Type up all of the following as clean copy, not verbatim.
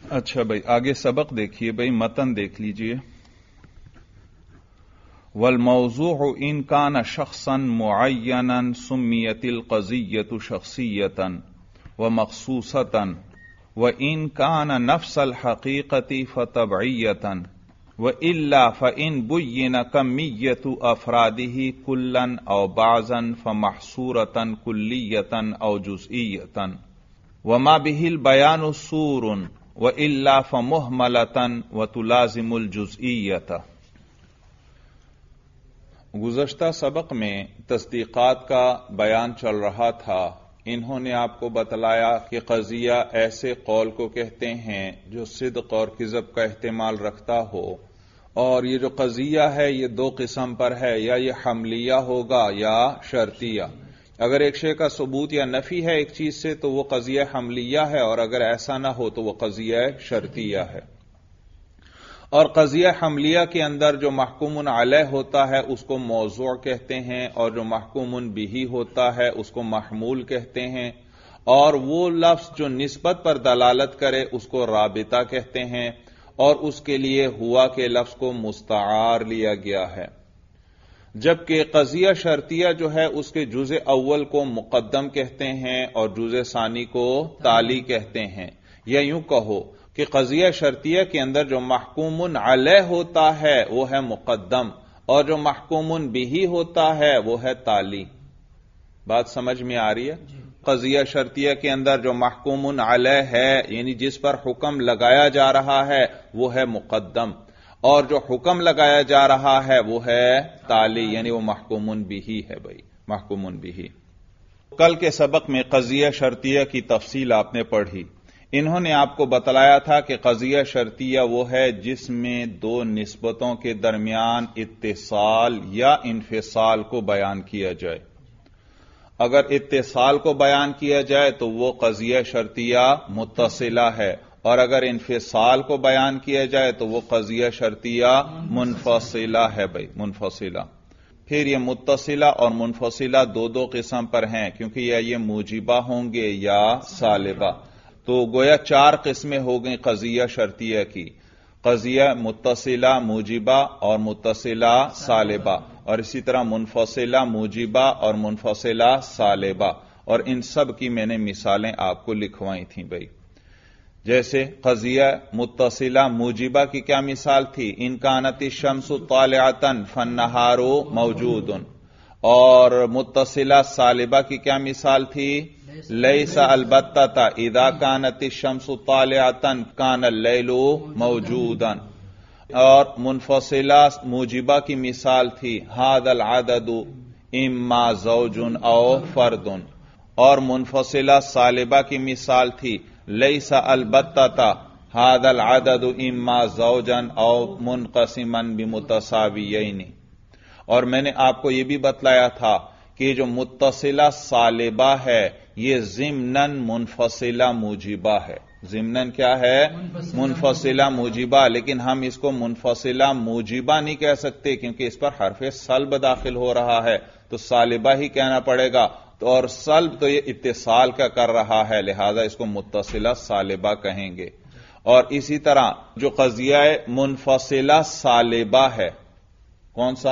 اچھا بھائی آگے سبق دیکھیے بھائی، متن دیکھ لیجئے. والموضوع ان كان شخصا معينا سميت القضية شخصية ومخصوصة وان كان نفس الحقيقة فتبعية وإلا فإن بين كمية أفراده كلا أو بعضا فمحصورة كلية أو جزئية وما به البيان سور وإلا فمهملة وتلازم الجزئية. گزشتہ سبق میں تصدیقات کا بیان چل رہا تھا. انہوں نے آپ کو بتلایا کہ قضیہ ایسے قول کو کہتے ہیں جو صدق اور کذب کا احتمال رکھتا ہو، اور یہ جو قضیہ ہے یہ دو قسم پر ہے، یا یہ حملیہ ہوگا یا شرطیہ. اگر ایک شے کا ثبوت یا نفی ہے ایک چیز سے تو وہ قضیہ حملیہ ہے، اور اگر ایسا نہ ہو تو وہ قضیہ شرطیہ ہے. اور قضیہ حملیہ کے اندر جو محکوم علیہ ہوتا ہے اس کو موضوع کہتے ہیں، اور جو محکوم بہ ہوتا ہے اس کو محمول کہتے ہیں، اور وہ لفظ جو نسبت پر دلالت کرے اس کو رابطہ کہتے ہیں، اور اس کے لیے ہوا کے لفظ کو مستعار لیا گیا ہے. جبکہ قضیہ شرطیہ جو ہے اس کے جزء اول کو مقدم کہتے ہیں اور جزء ثانی کو تالی کہتے ہیں. یا یوں کہو کہ قضیہ شرطیہ کے اندر جو محکوم علیہ ہوتا ہے وہ ہے مقدم، اور جو محکوم بہ ہوتا ہے وہ ہے تالی. بات سمجھ میں آ رہی ہے؟ قضیہ شرطیہ کے اندر جو محکوم علیہ ہے یعنی جس پر حکم لگایا جا رہا ہے وہ ہے مقدم، اور جو حکم لگایا جا رہا ہے وہ ہے تالی، یعنی وہ محکوم بہ ہے. بھائی محکوم بہ. کل کے سبق میں قضیہ شرطیہ کی تفصیل آپ نے پڑھی. انہوں نے آپ کو بتلایا تھا کہ قضیہ شرطیہ وہ ہے جس میں دو نسبتوں کے درمیان اتصال یا انفصال کو بیان کیا جائے. اگر اتصال کو بیان کیا جائے تو وہ قضیہ شرطیہ متصلہ ہے، اور اگر انفصال کو بیان کیا جائے تو وہ قضیہ شرطیہ منفصلہ ہے. بھائی منفصلہ. پھر یہ متصلہ اور منفصلہ دو قسم پر ہیں، کیونکہ یہ موجبہ ہوں گے یا سالبہ. تو گویا چار قسمیں ہو گئیں قضیہ شرطیہ کی: قضیہ متصلہ موجبہ اور متصلہ سالبہ، اور اسی طرح منفصلہ موجبہ اور منفصلہ سالبہ. اور ان سب کی میں نے مثالیں آپ کو لکھوائی تھیں. بھائی جیسے قضیہ متصلہ موجبہ کی کیا مثال تھی؟ ان کانت الشمس طالعۃ فالنہار موجود. اور متصلہ سالبہ کی کیا مثال تھی؟ لیس البتۃ اذا کانت الشمس طالعۃ کان اللیل موجودا. اور منفصلہ موجبہ کی مثال تھی ھذا العدد اما زوج او فرد. اور منفصلہ سالبہ کی مثال تھی لیس البتۃ ھذا العدد اما زوجا او منقسما بمتساویین. اور میں نے آپ کو یہ بھی بتلایا تھا کہ جو متصلہ سالبہ ہے یہ ضمناً منفصلہ موجبہ ہے. ضمناً کیا ہے؟ منفصلہ موجبہ. لیکن ہم اس کو منفصلہ موجبہ نہیں کہہ سکتے کیونکہ اس پر حرف سلب داخل ہو رہا ہے، تو سالبہ ہی کہنا پڑے گا. اور سلب تو یہ اتصال کا کر رہا ہے، لہذا اس کو متصلہ سالبہ کہیں گے. اور اسی طرح جو قضیہ منفصلہ سالبہ ہے، کون سا؟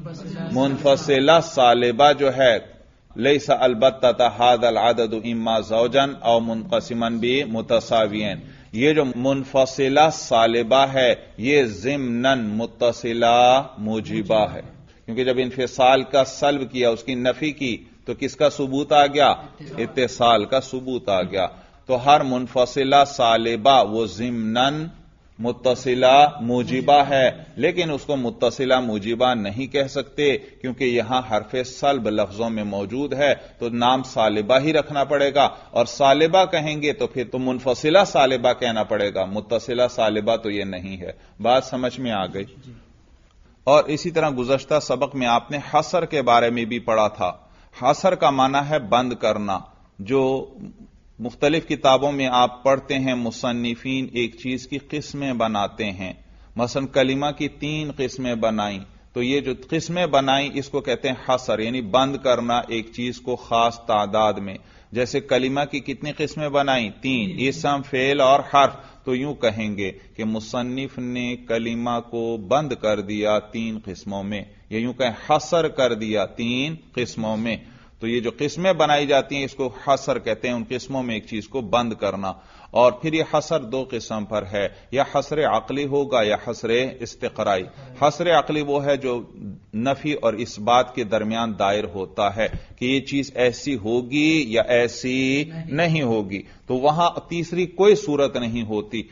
منفصلہ سالبہ جو ہے لیس البتۃ ھذا العدد اما زوجا او منقسما بمتساویین. یہ جو منفصلہ سالبہ ہے یہ ضمناً متصلہ موجبہ ہے، کیونکہ جب انفصال کا سلب کیا، اس کی نفی کی، تو کس کا ثبوت آ گیا؟ اتصال کا ثبوت آ گیا. تو ہر منفصلہ سالبہ وہ ضمناً متصلہ موجبہ ہے، لیکن اس کو متصلہ موجبہ نہیں کہہ سکتے کیونکہ یہاں حرف سلب لفظوں میں موجود ہے، تو نام سالبہ ہی رکھنا پڑے گا. اور سالبہ کہیں گے تو پھر تو منفصلہ سالبہ کہنا پڑے گا، متصلہ سالبہ تو یہ نہیں ہے. بات سمجھ میں آ گئی؟ اور اسی طرح گزشتہ سبق میں آپ نے حصر کے بارے میں بھی پڑھا تھا. حصر کا معنی ہے بند کرنا. جو مختلف کتابوں میں آپ پڑھتے ہیں مصنفین ایک چیز کی قسمیں بناتے ہیں. مثلا کلمہ کی 3 قسمیں بنائیں، تو یہ جو قسمیں بنائیں اس کو کہتے ہیں حصر، یعنی بند کرنا ایک چیز کو خاص تعداد میں. جیسے کلمہ کی کتنی قسمیں بنائیں؟ 3، اسم، فعل اور حرف. تو یوں کہیں گے کہ مصنف نے کلمہ کو بند کر دیا 3 قسموں میں، یا یوں کہیں حصر کر دیا 3 قسموں میں. تو یہ جو قسمیں بنائی جاتی ہیں اس کو حصر کہتے ہیں، ان قسموں میں ایک چیز کو بند کرنا. اور پھر یہ حصر 2 قسم پر ہے، یا حصر عقلی ہوگا یا حصر استقرائی. حصر عقلی وہ ہے جو نفی اور اثبات کے درمیان دائر ہوتا ہے کہ یہ چیز ایسی ہوگی یا ایسی نہیں ہوگی، تو وہاں تیسری کوئی صورت نہیں ہوتی.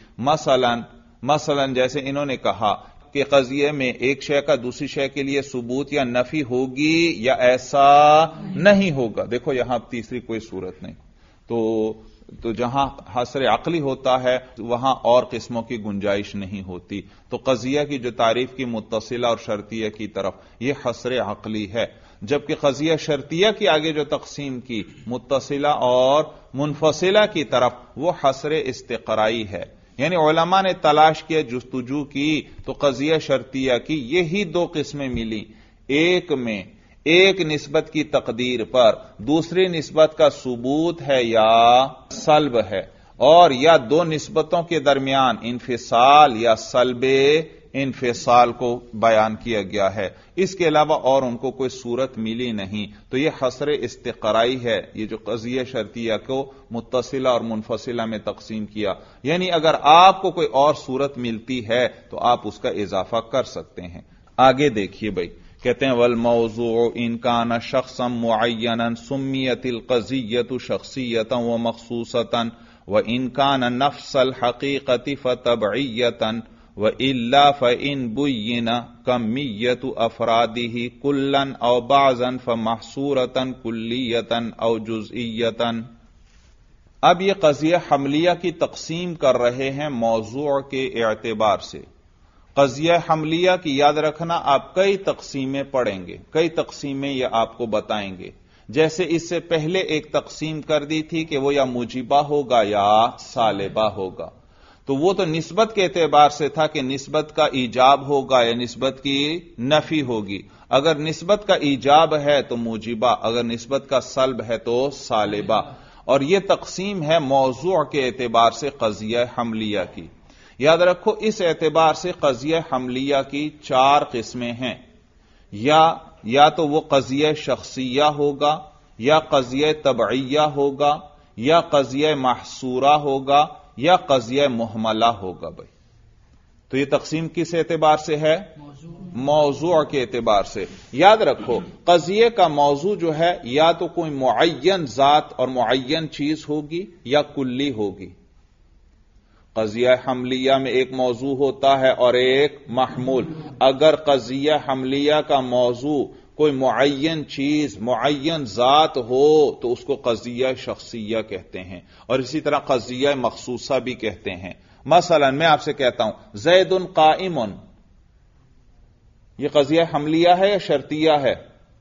مثلا جیسے انہوں نے کہا کہ قضیے میں ایک شے کا دوسری شے کے لیے ثبوت یا نفی ہوگی یا ایسا نہیں ہوگا. دیکھو یہاں تیسری کوئی صورت نہیں. تو جہاں حصر عقلی ہوتا ہے وہاں اور قسموں کی گنجائش نہیں ہوتی. تو قضیہ کی جو تعریف کی متصلہ اور شرطیہ کی طرف یہ حصر عقلی ہے، جبکہ قضیہ شرطیہ کی آگے جو تقسیم کی متصلہ اور منفصلہ کی طرف وہ حصر استقرائی ہے. یعنی علماء نے تلاش کیا، جستجو کی، تو قضیہ شرطیہ کی یہی 2 قسمیں ملی. ایک میں ایک نسبت کی تقدیر پر دوسری نسبت کا ثبوت ہے یا سلب ہے، اور یا 2 نسبتوں کے درمیان انفصال یا سلب انفصال کو بیان کیا گیا ہے. اس کے علاوہ اور ان کو کوئی صورت ملی نہیں. تو یہ حصر استقرائی ہے، یہ جو قضیہ شرطیہ کو متصلہ اور منفصلہ میں تقسیم کیا. یعنی اگر آپ کو کوئی اور صورت ملتی ہے تو آپ اس کا اضافہ کر سکتے ہیں. آگے دیکھیے بھائی، کہتے ہیں والموضوع ان کان شخصا معینا سمیت القضیۃ شخصیۃ ومخصوصۃ وان کان نفس الحقیقۃ فتبعیۃ وإلا فإن بین کمیۃ افرادہ کلا او بعضا فمحصورۃ کلیۃ او جزئیۃ. اب یہ قضیہ حملیہ کی تقسیم کر رہے ہیں موضوع کے اعتبار سے. قضیہ حملیہ کی یاد رکھنا، آپ کئی تقسیمیں پڑھیں گے، کئی تقسیمیں یہ آپ کو بتائیں گے. جیسے اس سے پہلے ایک تقسیم کر دی تھی کہ وہ یا موجبہ ہوگا یا سالبہ ہوگا. تو وہ تو نسبت کے اعتبار سے تھا کہ نسبت کا ایجاب ہوگا یا نسبت کی نفی ہوگی. اگر نسبت کا ایجاب ہے تو موجبہ، اگر نسبت کا سلب ہے تو سالبہ. اور یہ تقسیم ہے موضوع کے اعتبار سے قضیہ حملیہ کی. یاد رکھو اس اعتبار سے قضیہ حملیہ کی 4 قسمیں ہیں. یا تو وہ قضیہ شخصیہ ہوگا، یا قضیہ تبعیہ ہوگا، یا قضیہ محصورہ ہوگا، یا قضیہ محملہ ہوگا. بھائی تو یہ تقسیم کس اعتبار سے ہے؟ موضوع کے اعتبار سے. یاد رکھو قضیے کا موضوع جو ہے یا تو کوئی معین ذات اور معین چیز ہوگی یا کلی ہوگی. قضیہ حملیہ میں ایک موضوع ہوتا ہے اور ایک محمول. اگر قضیہ حملیہ کا موضوع کوئی معین چیز، معین ذات ہو تو اس کو قضیہ شخصیہ کہتے ہیں، اور اسی طرح قضیہ مخصوصہ بھی کہتے ہیں. مثلا میں آپ سے کہتا ہوں زید قائم، یہ قضیہ حملیہ ہے یا شرطیہ ہے؟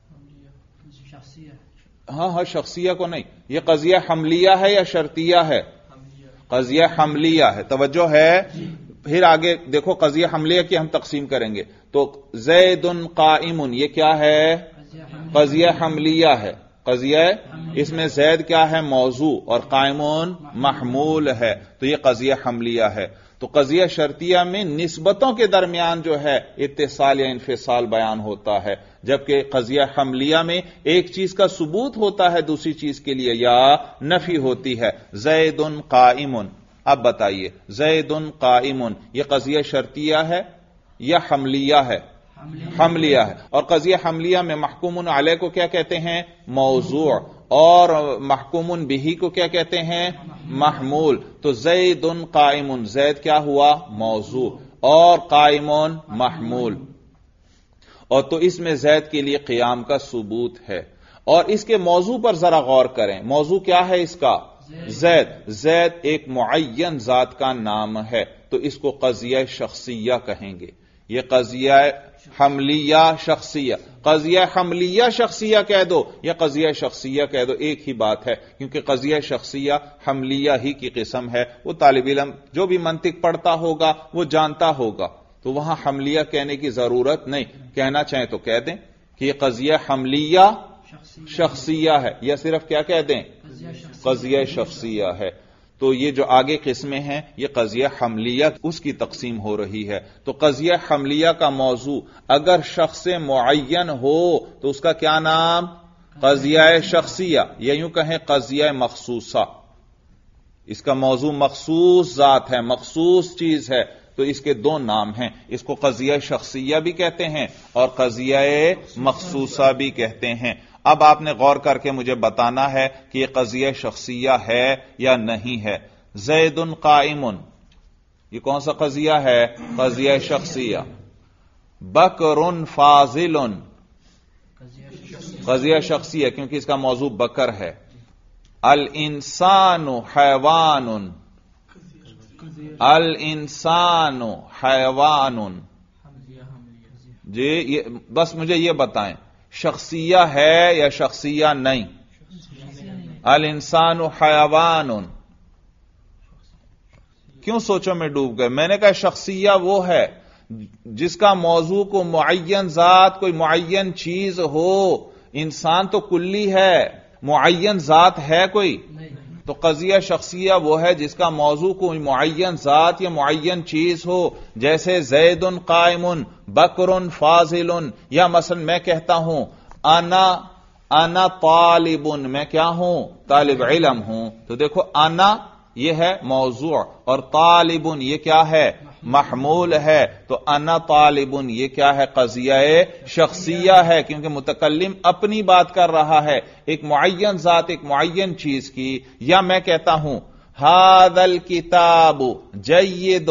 ہاں شخصیہ کو نہیں، یہ قضیہ حملیہ ہے یا شرطیہ ہے؟ قضیہ حملیہ ہے. توجہ ہے؟ پھر آگے دیکھو قضیہ حملیہ کی ہم تقسیم کریں گے. تو زید قائم یہ کیا ہے؟ قضیہ حملیہ ہے. قضیہ اس میں زید کیا ہے؟ موضوع، اور قائم محمول ہے، تو یہ قضیہ حملیہ ہے. تو قضیہ شرطیہ میں نسبتوں کے درمیان جو ہے اتصال یا انفصال بیان ہوتا ہے، جبکہ قضیہ حملیہ میں ایک چیز کا ثبوت ہوتا ہے دوسری چیز کے لیے یا نفی ہوتی ہے. زید قائم، اب بتائیے زید قائم یہ قضیہ شرطیہ ہے یا حملیہ ہے؟ حملیہ ہے. اور قضیہ حملیہ میں محکوم علیہ کو کیا کہتے ہیں؟ موضوع. اور محکوم بہ کو کیا کہتے ہیں؟ محمول. تو زید قائم، زید کیا ہوا؟ موضوع، اور قائم محمول. اور تو اس میں زید کے لیے قیام کا ثبوت ہے. اور اس کے موضوع پر ذرا غور کریں. موضوع کیا ہے اس کا؟ زید. زید ایک معین ذات کا نام ہے، تو اس کو قضیہ شخصیہ کہیں گے. یہ قضیہ حملیہ شخصیہ. قضیہ حملیہ شخصیہ کہہ دو یا قضیہ شخصیہ کہہ دو، ایک ہی بات ہے، کیونکہ قضیہ شخصیہ حملیہ ہی کی قسم ہے. وہ طالب علم جو بھی منطق پڑھتا ہوگا وہ جانتا ہوگا، تو وہاں حملیہ کہنے کی ضرورت نہیں. کہنا چاہیں تو کہہ دیں کہ یہ قضیہ حملیہ شخصیہ ہے، یا صرف کیا کہہ دیں؟ قضیہ شخصیہ ہے. تو یہ جو آگے قسمیں ہیں یہ قضیہ حملیہ اس کی تقسیم ہو رہی ہے. تو قضیہ حملیہ کا موضوع اگر شخص معین ہو تو اس کا کیا نام؟ قضیہ شخصیہ، یا یوں کہیں قضیہ مخصوصہ. اس کا موضوع مخصوص ذات ہے، مخصوص چیز ہے، تو اس کے دو نام ہیں. اس کو قضیہ شخصیہ بھی کہتے ہیں اور قضیہ مخصوصہ بھی کہتے ہیں. اب آپ نے غور کر کے مجھے بتانا ہے کہ یہ قضیہ شخصیہ ہے یا نہیں ہے. زید قائم، یہ کون سا قضیہ ہے؟ قضیہ شخصیہ. بکر فاضل، قضیہ شخصیہ کیونکہ اس کا موضوع بکر ہے. الانسان حیوان، الانسان حیوان. جی بس مجھے یہ بتائیں شخصیہ ہے یا شخصیہ نہیں؟ الانسان حیوان. کیوں سوچو میں ڈوب گئے؟ میں نے کہا شخصیہ وہ ہے جس کا موضوع کو معین ذات، کوئی معین چیز ہو. انسان تو کلی ہے، معین ذات ہے کوئی؟ تو قضیہ شخصیہ وہ ہے جس کا موضوع کوئی معین ذات یا معین چیز ہو، جیسے زید قائم، بکر فاضل. یا مثلا میں کہتا ہوں انا طالب، میں کیا ہوں؟ طالب علم ہوں. تو دیکھو انا یہ ہے موضوع اور طالب یہ کیا ہے؟ محمول ہے. تو انا طالب یہ کیا ہے؟ قضیہ شخصیہ ہے کیونکہ متکلم اپنی بات کر رہا ہے، ایک معین ذات، ایک معین چیز کی. یا میں کہتا ہوں ھذا الکتاب جید،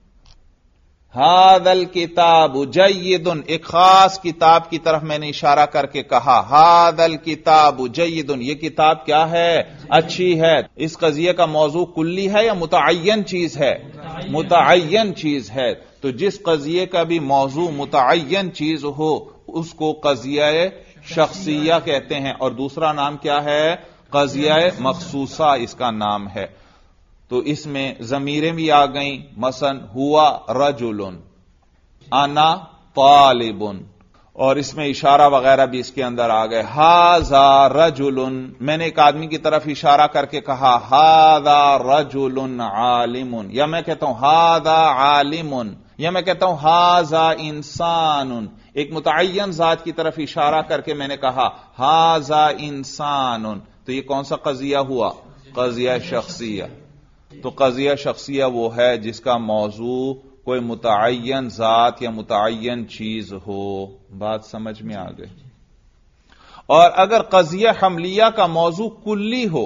ھذا الکتاب جید، ایک خاص کتاب کی طرف میں نے اشارہ کر کے کہا ھذا الکتاب جید، یہ کتاب کیا ہے؟ اچھی ہے. اس قضیے کا موضوع کلی ہے یا متعین چیز ہے؟ متعین چیز ہے. تو جس قضیے کا بھی موضوع متعین چیز ہو اس کو قضیہ شخصیہ کہتے ہیں. اور دوسرا نام کیا ہے؟ قضیہ مخصوصہ اس کا نام ہے. تو اس میں ضمیریں بھی آ گئیں، مثلا ہوا رجل، انا طالب، اور اس میں اشارہ وغیرہ بھی اس کے اندر آ گئے. ھذا رجل، میں نے ایک آدمی کی طرف اشارہ کر کے کہا ھذا رجل عالم. یا میں کہتا ہوں ھذا عالم، یا میں کہتا ہوں ھذا انسان. ایک متعین ذات کی طرف اشارہ کر کے میں نے کہا ھذا انسان. تو یہ کون سا قضیہ ہوا؟ قضیہ شخصیہ. تو قضیہ شخصیہ وہ ہے جس کا موضوع کوئی متعین ذات یا متعین چیز ہو. بات سمجھ میں آ گئی؟ اور اگر قضیہ حملیہ کا موضوع کلی ہو،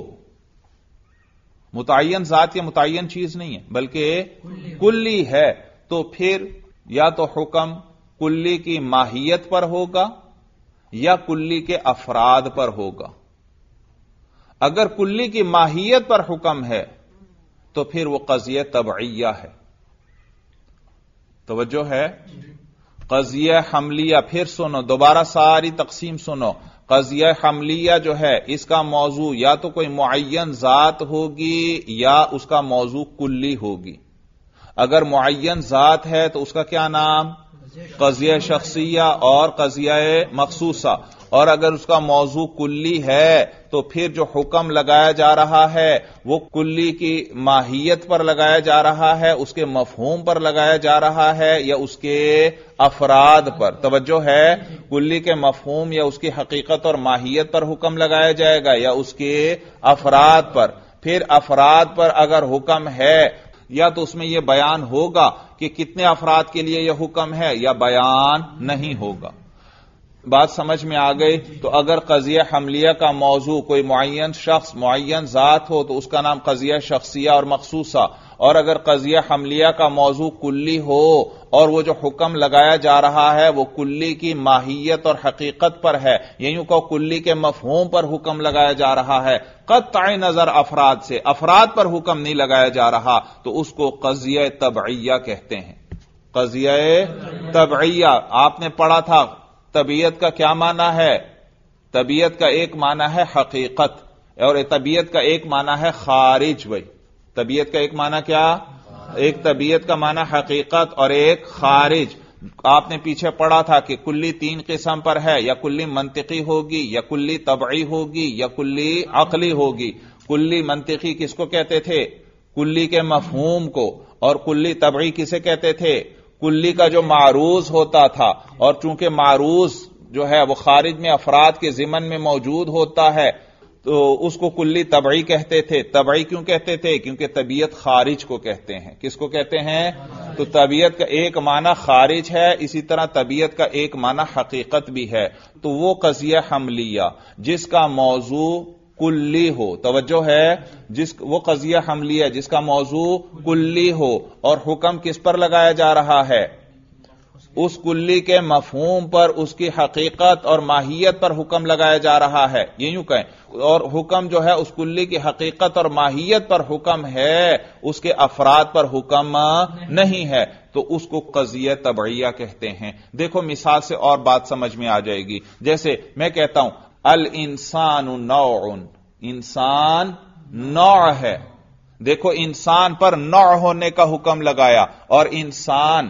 متعین ذات یا متعین چیز نہیں ہے بلکہ کلی ہے، تو پھر یا تو حکم کلی کی ماہیت پر ہوگا یا کلی کے افراد پر ہوگا. اگر کلی کی ماہیت پر حکم ہے تو پھر وہ قضیہ تبعیہ ہے. توجہ ہے؟ قضیہ حملیہ، پھر سنو دوبارہ ساری تقسیم سنو. قضیہ حملیہ جو ہے اس کا موضوع یا تو کوئی معین ذات ہوگی یا اس کا موضوع کلی ہوگی. اگر معین ذات ہے تو اس کا کیا نام؟ قضیہ شخصیہ اور قضیہ مخصوصہ. اور اگر اس کا موضوع کلی ہے تو پھر جو حکم لگایا جا رہا ہے وہ کلی کی ماہیت پر لگایا جا رہا ہے، اس کے مفہوم پر لگایا جا رہا ہے یا اس کے افراد پر. توجہ ہے؟ کلی کے مفہوم یا اس کی حقیقت اور ماہیت پر حکم لگایا جائے گا یا اس کے افراد پر. پھر افراد پر اگر حکم ہے یا تو اس میں یہ بیان ہوگا کہ کتنے افراد کے لیے یہ حکم ہے یا بیان نہیں ہوگا. بات سمجھ میں آ گئی؟ تو اگر قضیہ حملیہ کا موضوع کوئی معین شخص، معین ذات ہو تو اس کا نام قضیہ شخصیہ اور مخصوصہ. اور اگر قضیہ حملیہ کا موضوع کلی ہو اور وہ جو حکم لگایا جا رہا ہے وہ کلی کی ماہیت اور حقیقت پر ہے، یوں کہ کلی کے مفہوم پر حکم لگایا جا رہا ہے، قطع نظر افراد سے، افراد پر حکم نہیں لگایا جا رہا، تو اس کو قضیہ تبعیہ کہتے ہیں. قضیہ تبعیہ آپ نے پڑھا تھا. طبیعت کا کیا معنی ہے؟ طبیعت کا ایک معنی ہے حقیقت اور طبیعت کا ایک معنی ہے خارج. بھائی طبیعت کا ایک معنی کیا؟ ایک طبیعت کا معنی حقیقت اور ایک خارج. آپ نے پیچھے پڑھا تھا کہ کلی تین قسم پر ہے، یا کلی منطقی ہوگی یا کلی طبعی ہوگی یا کلی عقلی ہوگی. کلی منطقی کس کو کہتے تھے؟ کلی کے مفہوم کو. اور کلی طبعی کسے کہتے تھے؟ کلی کا جو معروض ہوتا تھا. اور چونکہ معروض جو ہے وہ خارج میں افراد کے ضمن میں موجود ہوتا ہے تو اس کو کلی طبعی کہتے تھے. طبعی کیوں کہتے تھے؟ کیونکہ طبیعت خارج کو کہتے ہیں. کس کو کہتے ہیں؟ تو طبیعت کا ایک معنی خارج ہے، اسی طرح طبیعت کا ایک معنی حقیقت بھی ہے. تو وہ قضیہ حملیہ جس کا موضوع کلی ہو، توجہ ہے، وہ قضیہ حملیہ جس کا موضوع کلی ہو اور حکم کس پر لگایا جا رہا ہے؟ اس کلی کے مفہوم پر، اس کی حقیقت اور ماہیت پر حکم لگایا جا رہا ہے، یہ یوں کہیں. اور حکم جو ہے اس کلی کی حقیقت اور ماہیت پر حکم ہے، اس کے افراد پر حکم نہیں ہے، تو اس کو قضیہ طبعیہ کہتے ہیں. دیکھو مثال سے اور بات سمجھ میں آ جائے گی. جیسے میں کہتا ہوں الانسان نوع، انسان نوع ہے. دیکھو انسان پر نوع ہونے کا حکم لگایا. اور انسان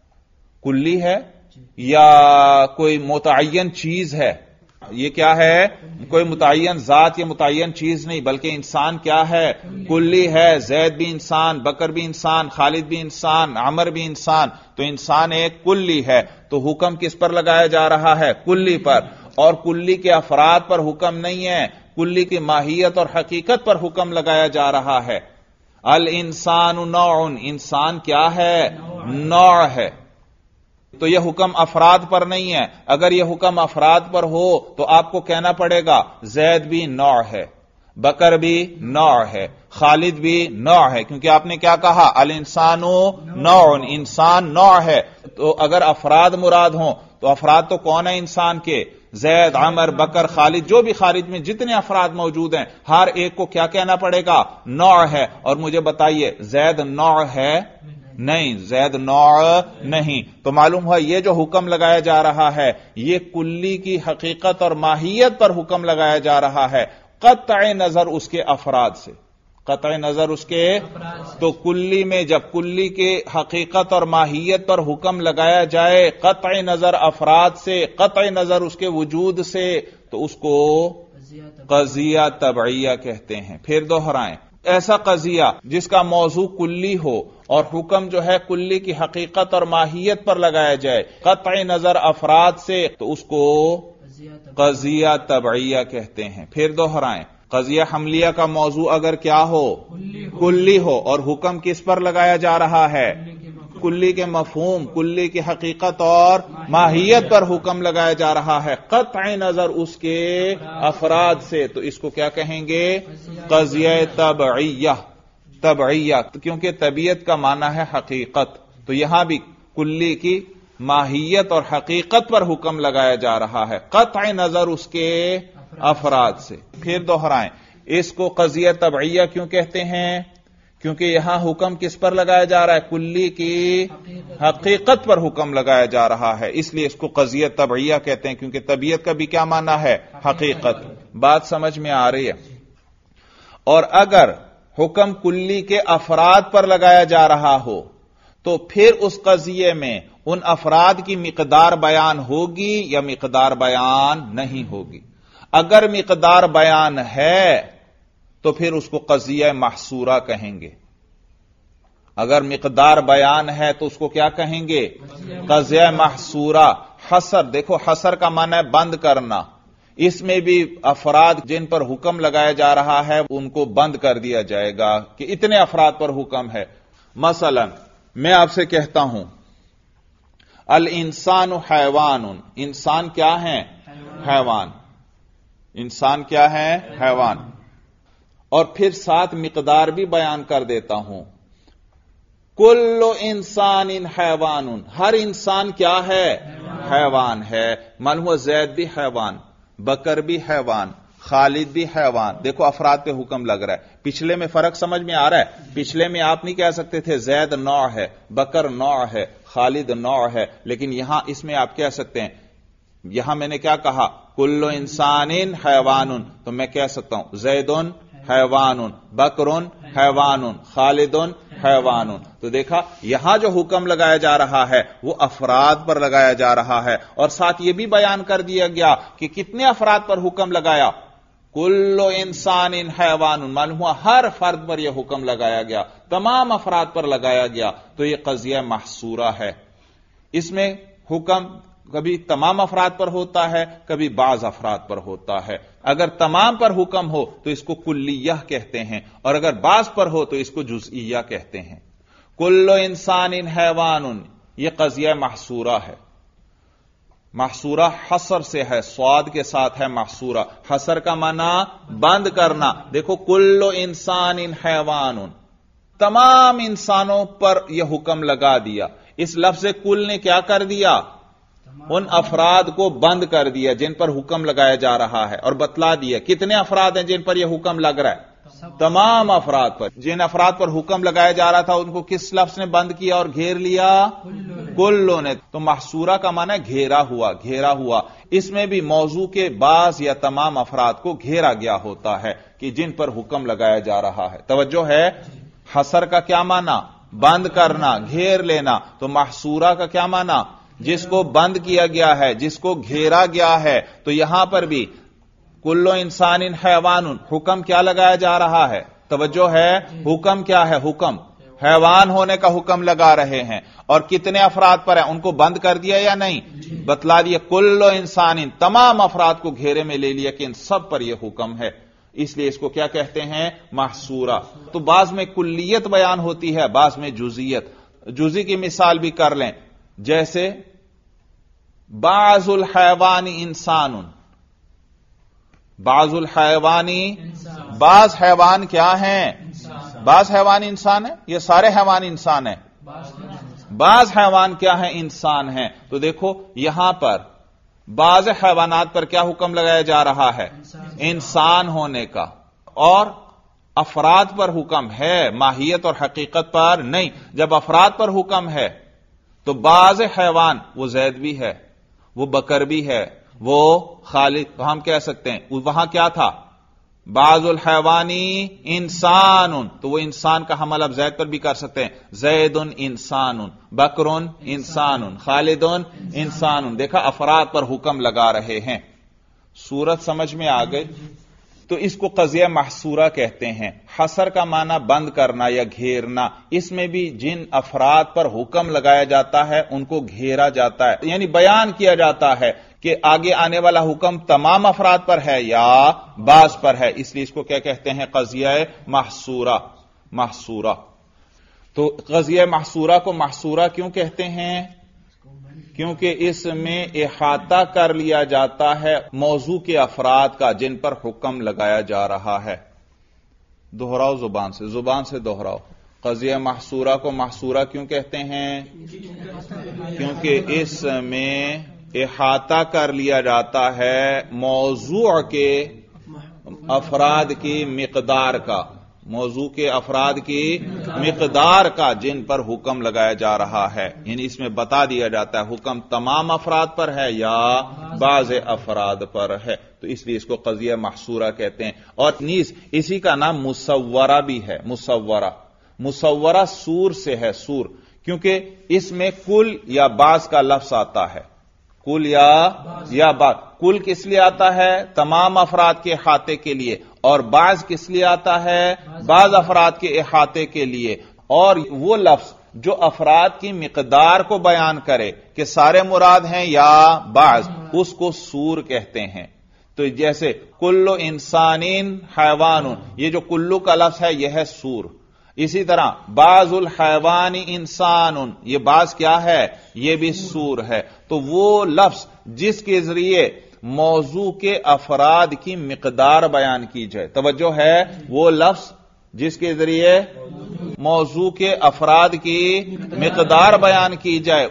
کلی ہے یا کوئی متعین چیز ہے؟ یہ کیا ہے؟ کوئی متعین ذات یا متعین چیز نہیں، بلکہ انسان کیا ہے؟ کلی ہے. زید بھی انسان، بکر بھی انسان، خالد بھی انسان، عمر بھی انسان. تو انسان ایک کلی ہے. تو حکم کس پر لگایا جا رہا ہے؟ کلی پر. اور کلی کے افراد پر حکم نہیں ہے، کلی کی ماہیت اور حقیقت پر حکم لگایا جا رہا ہے. الانسان نوع، انسان کیا ہے؟ نوع ہے. تو یہ حکم افراد پر نہیں ہے. اگر یہ حکم افراد پر ہو تو آپ کو کہنا پڑے گا زید بھی نوع ہے، بکر بھی نوع ہے، خالد بھی نوع ہے. کیونکہ آپ نے کیا کہا؟ الانسان نوع، انسان نوع ہے. تو اگر افراد مراد ہوں تو افراد تو کون ہے انسان کے؟ زید، عمر، بکر، خالد، جو بھی خارج میں جتنے افراد موجود ہیں ہر ایک کو کیا کہنا پڑے گا؟ نوع ہے. اور مجھے بتائیے زید نوع ہے؟ نہیں، زید نوع نہیں. تو معلوم ہوا یہ جو حکم لگایا جا رہا ہے یہ کلی کی حقیقت اور ماہیت پر حکم لگایا جا رہا ہے، قطع نظر اس کے افراد سے. قطع نظر اس کے تو کلی میں جب کلی کے حقیقت اور ماہیت پر حکم لگایا جائے قطع نظر افراد سے، قطع نظر اس کے وجود سے، تو اس کو قضیہ طبعیہ کہتے ہیں. پھر دوہرائیں، ایسا قضیہ جس کا موضوع کلی ہو اور حکم جو ہے کلی کی حقیقت اور ماہیت پر لگایا جائے قطع نظر افراد سے، تو اس کو قضیہ طبعیہ کہتے ہیں. پھر دوہرائیں، قضیہ حملیہ کا موضوع اگر کیا ہو؟ کلی ہو اور حکم کس پر لگایا جا رہا ہے؟ کلی کے مفہوم، کلی کی حقیقت اور ماہیت پر حکم لگایا جا رہا ہے قطع نظر اس کے افراد سے، تو اس کو کیا کہیں گے؟ قضیہ طبعیہ. طبعیہ کیونکہ طبیعت کا معنی ہے حقیقت، تو یہاں بھی کلی کی ماہیت اور حقیقت پر حکم لگایا جا رہا ہے قطع نظر اس کے افراد سے. پھر دوہرائیں، اس کو قضیہ طبعیہ کیوں کہتے ہیں؟ کیونکہ یہاں حکم کس پر لگایا جا رہا ہے؟ کلی کی حقیقت پر حکم لگایا جا رہا ہے، اس لیے اس کو قضیہ طبعیہ کہتے ہیں. کیونکہ طبیعت کا بھی کیا معنی ہے؟ حقیقت. بات سمجھ میں آ رہی ہے؟ اور اگر حکم کلی کے افراد پر لگایا جا رہا ہو تو پھر اس قضیے میں ان افراد کی مقدار بیان ہوگی یا مقدار بیان نہیں ہوگی؟ اگر مقدار بیان ہے تو پھر اس کو قضیہ محصورہ کہیں گے. اگر مقدار بیان ہے تو اس کو کیا کہیں گے؟ قضیہ محصورہ. حصر، دیکھو حصر کا معنی ہے بند کرنا. اس میں بھی افراد جن پر حکم لگایا جا رہا ہے ان کو بند کر دیا جائے گا کہ اتنے افراد پر حکم ہے. مثلا میں آپ سے کہتا ہوں الانسان حیوان، انسان کیا ہے؟ حیوان. انسان کیا ہے؟ حیوان. اور پھر ساتھ مقدار بھی بیان کر دیتا ہوں، کل انسان حیوان، ہر انسان کیا ہے؟ حیوان ہے. معلوم ہوا زید بھی حیوان، بکر بھی حیوان، خالد بھی حیوان. دیکھو افراد پہ حکم لگ رہا ہے. پچھلے میں فرق سمجھ میں آ رہا ہے؟ پچھلے میں آپ نہیں کہہ سکتے تھے زید نوع ہے، بکر نوع ہے، خالد نوع ہے، لیکن یہاں اس میں آپ کہہ سکتے ہیں. یہاں میں نے کیا کہا؟ کل انسان حیوان، تو میں کہہ سکتا ہوں زید حیوان، بکر حیوان، خالد حیوان. تو دیکھا یہاں جو حکم لگایا جا رہا ہے وہ افراد پر لگایا جا رہا ہے، اور ساتھ یہ بھی بیان کر دیا گیا کہ کتنے افراد پر حکم لگایا؟ کل انسان حیوان، معلوم ہوا ہر فرد پر یہ حکم لگایا گیا، تمام افراد پر لگایا گیا، تو یہ قضیہ محصورہ ہے۔ اس میں حکم کبھی تمام افراد پر ہوتا ہے، کبھی بعض افراد پر ہوتا ہے۔ اگر تمام پر حکم ہو تو اس کو کلیہ کہتے ہیں، اور اگر بعض پر ہو تو اس کو جزئیہ کہتے ہیں۔ کل انسان حیوان، یہ قضیہ محصورہ ہے۔ محصورہ حصر سے ہے، صاد کے ساتھ ہے محصورہ۔ حصر کا معنی بند کرنا۔ دیکھو کل انسان حیوان، تمام انسانوں پر یہ حکم لگا دیا۔ اس لفظ کل نے کیا کر دیا؟ ان افراد کو بند کر دیا جن پر حکم لگایا جا رہا ہے، اور بتلا دیا کتنے افراد ہیں جن پر یہ حکم لگ رہا ہے؟ تمام افراد پر۔ جن افراد پر حکم لگایا جا رہا تھا ان کو کس لفظ نے بند کیا اور گھیر لیا؟ کلوں نے۔ تو محصورہ کا معنی گھیرا ہوا، گھیرا ہوا۔ اس میں بھی موضوع کے بعض یا تمام افراد کو گھیرا گیا ہوتا ہے کہ جن پر حکم لگایا جا رہا ہے۔ توجہ ہے؟ حصر کا کیا معنی؟ بند کرنا، گھیر لینا۔ تو محصورہ کا کیا معنی؟ جس کو بند کیا گیا ہے، جس کو گھیرا گیا ہے۔ تو یہاں پر بھی کلو انسان حیوان، حکم کیا لگایا جا رہا ہے؟ توجہ ہے؟ حکم کیا ہے؟ حکم حیوان ہونے کا حکم لگا رہے ہیں، اور کتنے افراد پر ہے؟ ان کو بند کر دیا یا نہیں؟ بتلا دیا کلو انسان، تمام افراد کو گھیرے میں لے لیا کہ ان سب پر یہ حکم ہے، اس لیے اس کو کیا کہتے ہیں؟ محصورہ۔ تو بعض میں کلیت بیان ہوتی ہے، بعض میں جزئیت۔ جزئی کی مثال بھی کر لیں، جیسے بعض الحیوان انسان، بعض الحیوانی، بعض حیوان کیا ہیں؟ بعض حیوان انسان ہے، یہ سارے حیوان انسان ہیں؟ بعض حیوان کیا ہے؟ انسان ہیں۔ تو دیکھو یہاں پر بعض حیوانات پر کیا حکم لگایا جا رہا ہے؟ انسان ہونے کا، اور افراد پر حکم ہے، ماہیت اور حقیقت پر نہیں۔ جب افراد پر حکم ہے تو بعض حیوان، وہ زید بھی ہے، وہ بکر بھی ہے، وہ خالد، تو ہم کہہ سکتے ہیں وہاں کیا تھا؟ بعض الحیوانی انسان، تو وہ انسان کا حمل اب زید پر بھی کر سکتے ہیں، زید انسان، بکر انسان، خالد انسان۔ دیکھا افراد پر حکم لگا رہے ہیں۔ صورت سمجھ میں آ گئی؟ تو اس کو قضیہ محصورہ کہتے ہیں۔ حصر کا معنی بند کرنا یا گھیرنا۔ اس میں بھی جن افراد پر حکم لگایا جاتا ہے ان کو گھیرا جاتا ہے، یعنی بیان کیا جاتا ہے کہ آگے آنے والا حکم تمام افراد پر ہے یا بعض پر ہے، اس لیے اس کو کیا کہتے ہیں؟ قضیہ محصورہ۔ محصورہ۔ تو قضیہ محصورہ کو محصورہ کیوں کہتے ہیں؟ کیونکہ اس میں احاطہ کر لیا جاتا ہے موضوع کے افراد کا جن پر حکم لگایا جا رہا ہے۔ دہراؤ زبان سے دہراؤ۔ قضیہ محصورہ کو محصورہ کیوں کہتے ہیں؟ کیونکہ اس میں احاطہ کر لیا جاتا ہے موضوع کے افراد کی مقدار کا، موضوع کے افراد کی مقدار کا جن پر حکم لگایا جا رہا ہے، یعنی اس میں بتا دیا جاتا ہے حکم تمام افراد پر ہے یا بعض افراد پر ہے، تو اس لیے اس کو قضیہ محصورہ کہتے ہیں۔ اور نیز اسی کا نام مصورہ بھی ہے۔ مصورہ، مصورہ سور سے ہے، سور، کیونکہ اس میں کل یا بعض کا لفظ آتا ہے، کل یا بعض۔ کل کس لیے آتا ہے؟ تمام افراد کے احاطے کے لیے، اور بعض کس لیے آتا ہے؟ بعض افراد کے احاطے کے لیے۔ اور وہ لفظ جو افراد کی مقدار کو بیان کرے کہ سارے مراد ہیں یا بعض، اس کو سور کہتے ہیں۔ تو جیسے کلو انسان حیوان، یہ جو کلو کا لفظ ہے یہ ہے سور۔ اسی طرح بعض الحیوان انسان، یہ بعض کیا ہے؟ یہ بھی سور ہے۔ تو وہ لفظ جس کے ذریعے موضوع کے افراد کی مقدار بیان کی جائے، توجہ ہے، وہ لفظ جس کے ذریعے موضوع کے افراد کی مقدار بیان کی جائے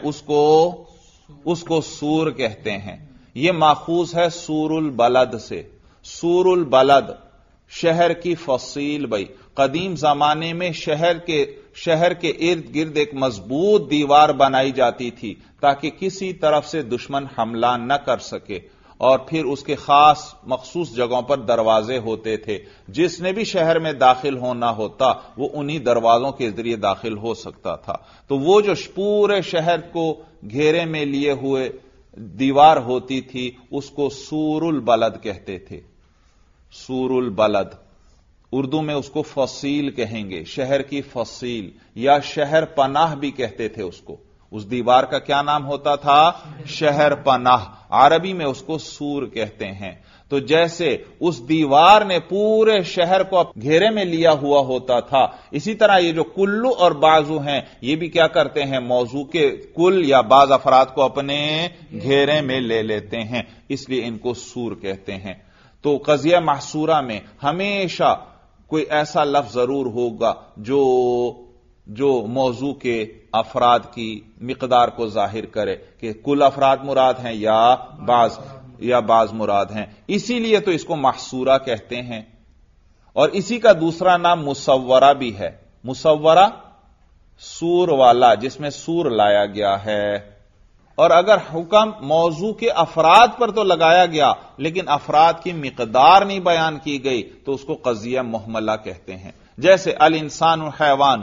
اس کو سور کہتے ہیں۔ یہ ماخوذ ہے سور البلد سے۔ سور البلد شہر کی فصیل بھائی، قدیم زمانے میں شہر کے ارد گرد ایک مضبوط دیوار بنائی جاتی تھی تاکہ کسی طرف سے دشمن حملہ نہ کر سکے، اور پھر اس کے خاص مخصوص جگہوں پر دروازے ہوتے تھے، جس نے بھی شہر میں داخل ہونا ہوتا وہ انہی دروازوں کے ذریعے داخل ہو سکتا تھا۔ تو وہ جو پورے شہر کو گھیرے میں لیے ہوئے دیوار ہوتی تھی اس کو سور البلد کہتے تھے۔ سور البلد، اردو میں اس کو فصیل کہیں گے، شہر کی فصیل، یا شہر پناہ بھی کہتے تھے اس کو۔ اس دیوار کا کیا نام ہوتا تھا؟ شہر پناہ، عربی میں اس کو سور کہتے ہیں۔ تو جیسے اس دیوار نے پورے شہر کو گھیرے میں لیا ہوا ہوتا تھا، اسی طرح یہ جو کلو اور بازو ہیں یہ بھی کیا کرتے ہیں؟ موضوع کے کل یا بعض افراد کو اپنے گھیرے میں لے لیتے ہیں، اس لیے ان کو سور کہتے ہیں۔ تو قضیہ محصورہ میں ہمیشہ کوئی ایسا لفظ ضرور ہوگا جو موضوع کے افراد کی مقدار کو ظاہر کرے کہ کل افراد مراد ہیں یا بعض مراد ہیں، اسی لیے تو اس کو محصورہ کہتے ہیں۔ اور اسی کا دوسرا نام مصورہ بھی ہے۔ مصورہ سور والا، جس میں سور لایا گیا ہے۔ اور اگر حکم موضوع کے افراد پر تو لگایا گیا لیکن افراد کی مقدار نہیں بیان کی گئی تو اس کو قضیہ محملہ کہتے ہیں۔ جیسے الانسان حیوان،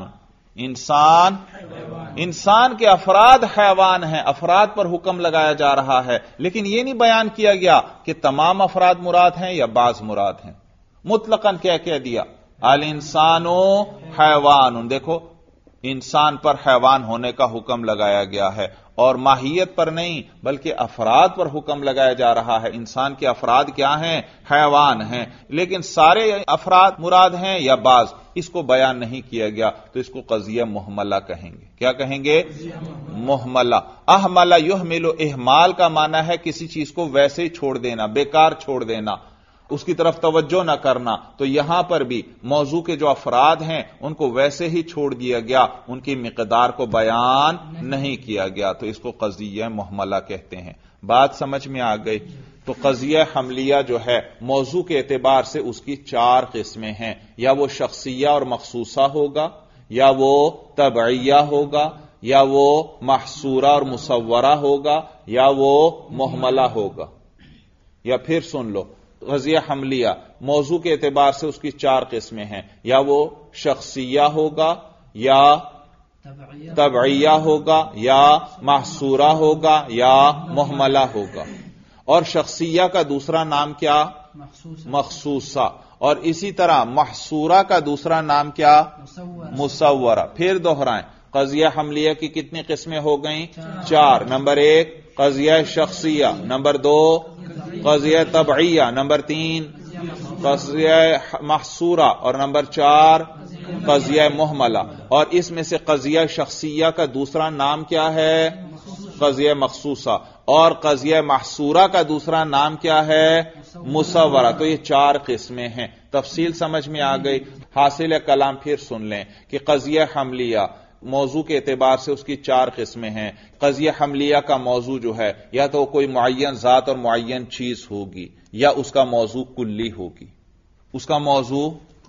انسان کے افراد حیوان ہیں، افراد پر حکم لگایا جا رہا ہے، لیکن یہ نہیں بیان کیا گیا کہ تمام افراد مراد ہیں یا بعض مراد ہیں، مطلقاً کیا کہہ دیا؟ الانسان حیوان۔ دیکھو، انسان پر حیوان ہونے کا حکم لگایا گیا ہے، اور ماہیت پر نہیں بلکہ افراد پر حکم لگایا جا رہا ہے۔ انسان کے افراد کیا ہیں؟ حیوان ہیں، لیکن سارے افراد مراد ہیں یا بعض، اس کو بیان نہیں کیا گیا تو اس کو قضیہ محملہ کہیں گے۔ کیا کہیں گے؟ محملہ۔ احمل یحمل، احمال کا معنی ہے کسی چیز کو ویسے ہی چھوڑ دینا، بیکار چھوڑ دینا، اس کی طرف توجہ نہ کرنا۔ تو یہاں پر بھی موضوع کے جو افراد ہیں ان کو ویسے ہی چھوڑ دیا گیا، ان کی مقدار کو بیان نہیں کیا گیا، تو اس کو قضیہ محملہ کہتے ہیں۔ بات سمجھ میں آ گئی؟ تو قضیہ حملیہ جو ہے موضوع کے اعتبار سے اس کی 4 قسمیں ہیں، یا وہ شخصیہ اور مخصوصہ ہوگا، یا وہ تبعیہ ہوگا، یا وہ محصورہ اور مصورہ ہوگا، یا وہ محملہ ہوگا۔ یا پھر سن لو، قضیہ حملیہ موضوع کے اعتبار سے اس کی 4 قسمیں ہیں، یا وہ شخصیہ ہوگا، یا تبعیہ ہوگا، یا محصورہ ہوگا، یا محملہ ہوگا۔ اور شخصیہ کا دوسرا نام کیا؟ مخصوصہ۔ اور اسی طرح محصورہ کا دوسرا نام کیا؟ مصورہ۔ پھر دوہرائیں، قضیہ حملیہ کی کتنی قسمیں ہو گئیں؟ 4۔ نمبر 1 قضیہ شخصیہ، نمبر 2 قضیہ طبعیہ، نمبر 3 قضیہ محصورہ، اور نمبر 4 قضیہ محملہ۔ اور اس میں سے قضیہ شخصیہ کا دوسرا نام کیا ہے؟ قضیہ مخصوصہ۔ اور قضیہ محصورہ کا دوسرا نام کیا ہے؟ مصورہ۔ تو یہ 4 قسمیں ہیں۔ تفصیل سمجھ میں آ گئی؟ حاصل کلام پھر سن لیں کہ قضیہ حملیہ موضوع کے اعتبار سے اس کی 4 قسمیں ہیں۔ قضیہ حملیہ کا موضوع جو ہے یا تو کوئی معین ذات اور معین چیز ہوگی، یا اس کا موضوع کلی ہوگی۔ اس کا موضوع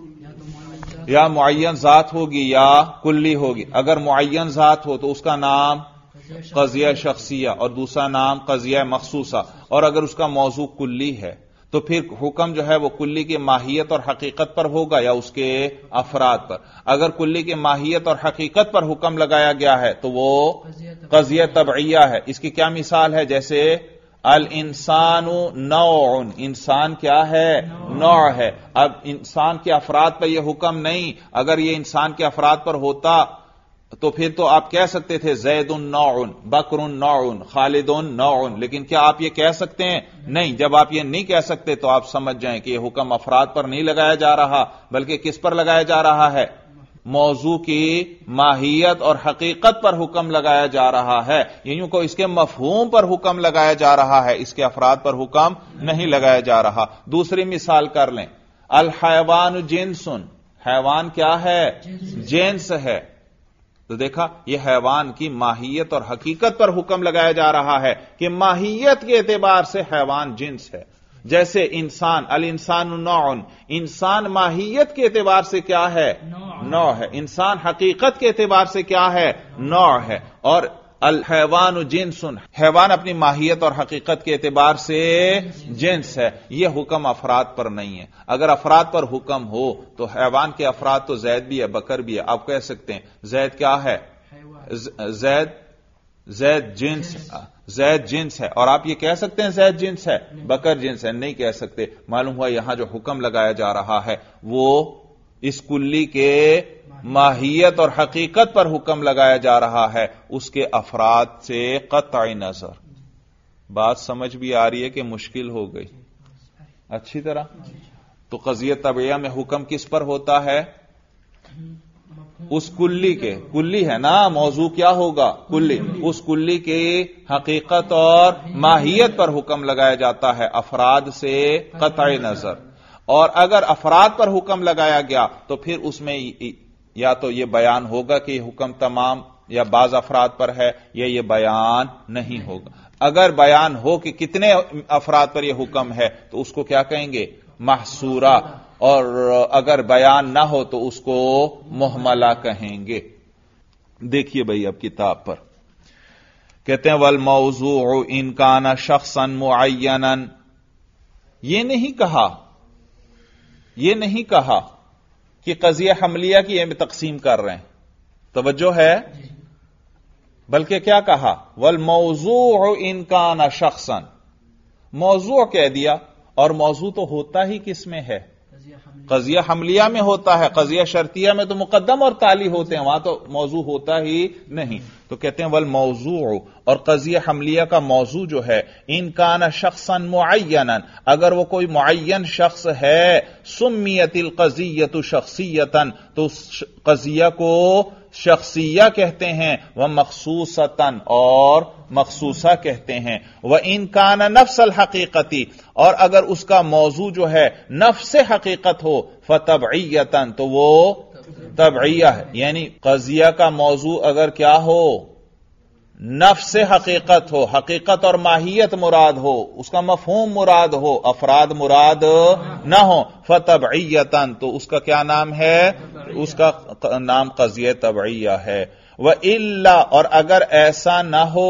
یا معین ذات ہوگی یا کلی ہوگی۔ اگر معین ذات ہو تو اس کا نام قضیہ شخصیہ اور دوسرا نام قضیہ مخصوصہ، اور اگر اس کا موضوع کلی ہے تو پھر حکم جو ہے وہ کلی کی ماہیت اور حقیقت پر ہوگا یا اس کے افراد پر۔ اگر کلی کی ماہیت اور حقیقت پر حکم لگایا گیا ہے تو وہ قضیہ طبعیہ ہے۔ اس کی کیا مثال ہے؟ جیسے الانسان نوع، انسان کیا ہے؟ نوع ہے۔ اب انسان کے افراد پر یہ حکم نہیں، اگر یہ انسان کے افراد پر ہوتا تو پھر تو آپ کہہ سکتے تھے زید نوع، بکر نوع، خالد نوع، لیکن کیا آپ یہ کہہ سکتے ہیں؟ نہیں۔ جب آپ یہ نہیں کہہ سکتے تو آپ سمجھ جائیں کہ یہ حکم افراد پر نہیں لگایا جا رہا بلکہ کس پر لگایا جا رہا ہے؟ موضوع کی ماہیت اور حقیقت پر حکم لگایا جا رہا ہے، یوں کو اس کے مفہوم پر حکم لگایا جا رہا ہے، اس کے افراد پر حکم نہیں لگایا جا رہا۔ دوسری مثال کر لیں، الحیوان جنس، حیوان کیا ہے؟ جنس ہے۔ تو دیکھا، یہ حیوان کی ماہیت اور حقیقت پر حکم لگایا جا رہا ہے کہ ماہیت کے اعتبار سے حیوان جنس ہے۔ جیسے انسان، الانسان نوع، انسان ماہیت کے اعتبار سے کیا ہے؟ نوع ہے۔ انسان حقیقت کے اعتبار سے کیا ہے؟ نوع ہے۔ اور الحیوان جنس، حیوان اپنی ماہیت اور حقیقت کے اعتبار سے جنس ہے۔ یہ حکم افراد پر نہیں ہے۔ اگر افراد پر حکم ہو تو حیوان کے افراد تو زید بھی ہے، بکر بھی ہے۔ آپ کہہ سکتے ہیں زید کیا ہے؟ زید زید جنس ہے، اور آپ یہ کہہ سکتے ہیں زید جنس ہے، بکر جنس ہے؟ نہیں کہہ سکتے۔ معلوم ہوا یہاں جو حکم لگایا جا رہا ہے وہ اس کلی کے ماہیت اور حقیقت پر حکم لگایا جا رہا ہے، اس کے افراد سے قطع نظر۔ بات سمجھ بھی آ رہی ہے کہ مشکل ہو گئی اچھی طرح؟ تو قضیہ طبعیہ میں حکم کس پر ہوتا ہے؟ اس کلی کے، کلی ہے نا، موضوع کیا ہوگا؟ کلی۔ اس کلی کی حقیقت اور ماہیت پر حکم لگایا جاتا ہے، افراد سے قطع نظر۔ اور اگر افراد پر حکم لگایا گیا تو پھر اس میں یا تو یہ بیان ہوگا کہ یہ حکم تمام یا بعض افراد پر ہے، یا یہ بیان نہیں ہوگا۔ اگر بیان ہو کہ کتنے افراد پر یہ حکم ہے تو اس کو کیا کہیں گے؟ محصورہ۔ اور اگر بیان نہ ہو تو اس کو محملہ کہیں گے۔ دیکھیے بھائی اب کتاب پر کہتے ہیں والموضوع ان کان شخصا معینا، یہ نہیں کہا کہ قضیہ حملیہ کی یہ تقسیم کر رہے ہیں، توجہ ہے، بلکہ کیا کہا؟ والموضوع ان کان شخصا، موضوع کہہ دیا، اور موضوع تو ہوتا ہی کس میں ہے؟ قضیہ حملیہ میں ہوتا ہے۔ قضیہ شرطیہ میں تو مقدم اور تالی ہوتے ہیں، وہاں تو موضوع ہوتا ہی نہیں۔ تو کہتے ہیں والموضوع، اور قضیہ حملیہ کا موضوع جو ہے، ان کان شخصا معینا، اگر وہ کوئی معین شخص ہے، سمیت القضیۃ شخصیۃ، تو اس قضیہ کو شخصیہ کہتے ہیں، وہ مخصوصتاً، اور مخصوصہ کہتے ہیں، وہ ان کان نفس الحقیقتی، اور اگر اس کا موضوع جو ہے نفس حقیقت ہو، فتبعیتاً، تو وہ تبعیہ ہے، یعنی قضیہ کا موضوع اگر کیا ہو؟ نفس حقیقت ہو، حقیقت اور ماہیت مراد ہو، اس کا مفہوم مراد ہو، افراد مراد نہ ہو، فتبعیتاً، تو اس کا کیا نام ہے؟ اس کا نام قضیہ تبعیہ ہے۔ وَإِلَّا، اور اگر ایسا نہ ہو،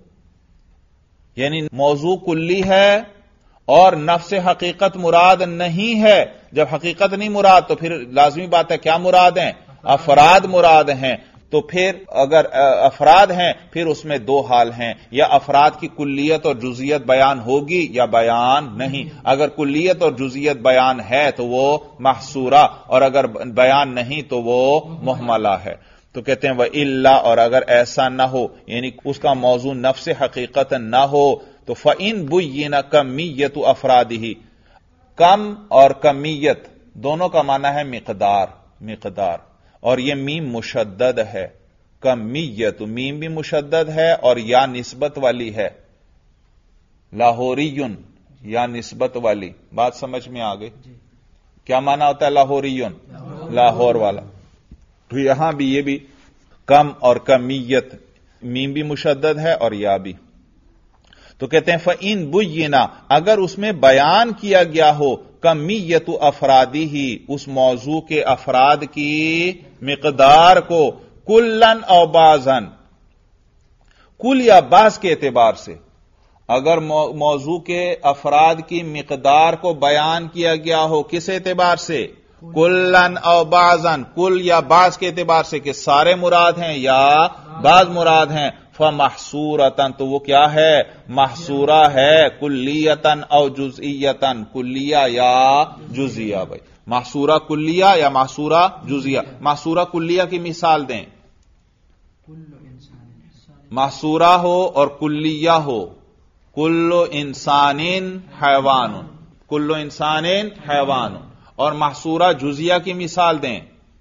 یعنی موضوع کلی ہے اور نفس حقیقت مراد نہیں ہے، جب حقیقت نہیں مراد تو پھر لازمی بات ہے کیا مراد ہیں؟ افراد مراد ہیں۔ تو پھر اگر افراد ہیں پھر اس میں دو حال ہیں، یا افراد کی کلیت اور جزئیت بیان ہوگی یا بیان نہیں۔ اگر کلیت اور جزئیت بیان ہے تو وہ محصورہ، اور اگر بیان نہیں تو وہ محملہ ہے۔ تو کہتے ہیں وَإِلَّا، اور اگر ایسا نہ ہو، یعنی اس کا موضوع نفس حقیقت نہ ہو، تو فَإِن بُيِّنَ كَمِّيَّةُ أَفْرَادِهِ، کم اور کمیت دونوں کا معنی ہے مقدار، اور یہ میم مشدد ہے، کمیت، میم بھی مشدد ہے اور یا نسبت والی ہے، لاہوریون، یا نسبت والی، بات سمجھ میں آ گئی؟ کیا معنی ہوتا ہے لاہوریون؟ لاہور والا۔ تو یہاں بھی یہ بھی کم اور کمیت، میم بھی مشدد ہے اور یا بھی۔ تو کہتے ہیں فَإِن بُيِّنَ، اگر اس میں بیان کیا گیا ہو کمیت افرادی، اس موضوع کے افراد کی مقدار کو، کلن او بعضن، کل یا بعض کے اعتبار سے، اگر موضوع کے افراد کی مقدار کو بیان کیا گیا ہو کس اعتبار سے؟ کلن او بعضن، کل یا بعض کے اعتبار سے، کہ سارے مراد ہیں یا بعض مراد ہیں، فمحصورتاً، تو وہ کیا ہے؟ محصورہ ہے، کلیتاً او جزئیتاً، کلیہ یا جزیہ۔ بھائی محصورہ کلیہ یا محصورہ جزیہ؟ محصورہ کلیہ کی مثال دیں۔ محصورہ ہو اور کلیہ ہو، کل انسان حیوان، کل انسان حیوان، اور محصورہ جزیہ کی مثال دیں۔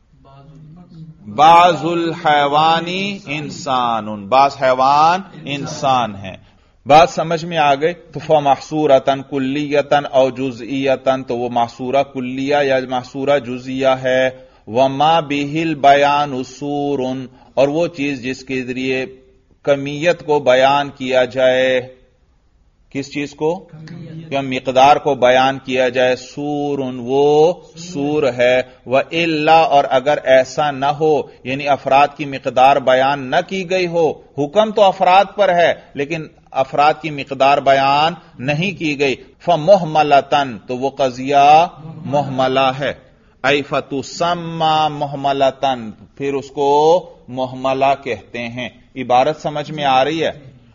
بعض الحیوانی انسان، بعض حیوان انسان ہیں۔ بات سمجھ میں آ گئی؟ تو فمحصورتاً کلیتاً او جزئیتاً، تو وہ محصورہ کلیہ یا محصورہ جزیہ ہے۔ وما بہ البیان سور، اور وہ چیز جس کے ذریعے کمیت کو بیان کیا جائے، کس چیز کو؟ کہ مقدار کو بیان کیا جائے، سور، وہ سور ہے۔ وَإِلَّا، اور اگر ایسا نہ ہو، یعنی افراد کی مقدار بیان نہ کی گئی ہو، حکم تو افراد پر ہے لیکن افراد کی مقدار بیان نہیں کی گئی، فَمُحْمَلَةً، تو وہ قضیہ محملہ ہے۔ ای فتسمی محملتن، پھر اس کو محملہ کہتے ہیں۔ عبارت سمجھ میں آ رہی ہے؟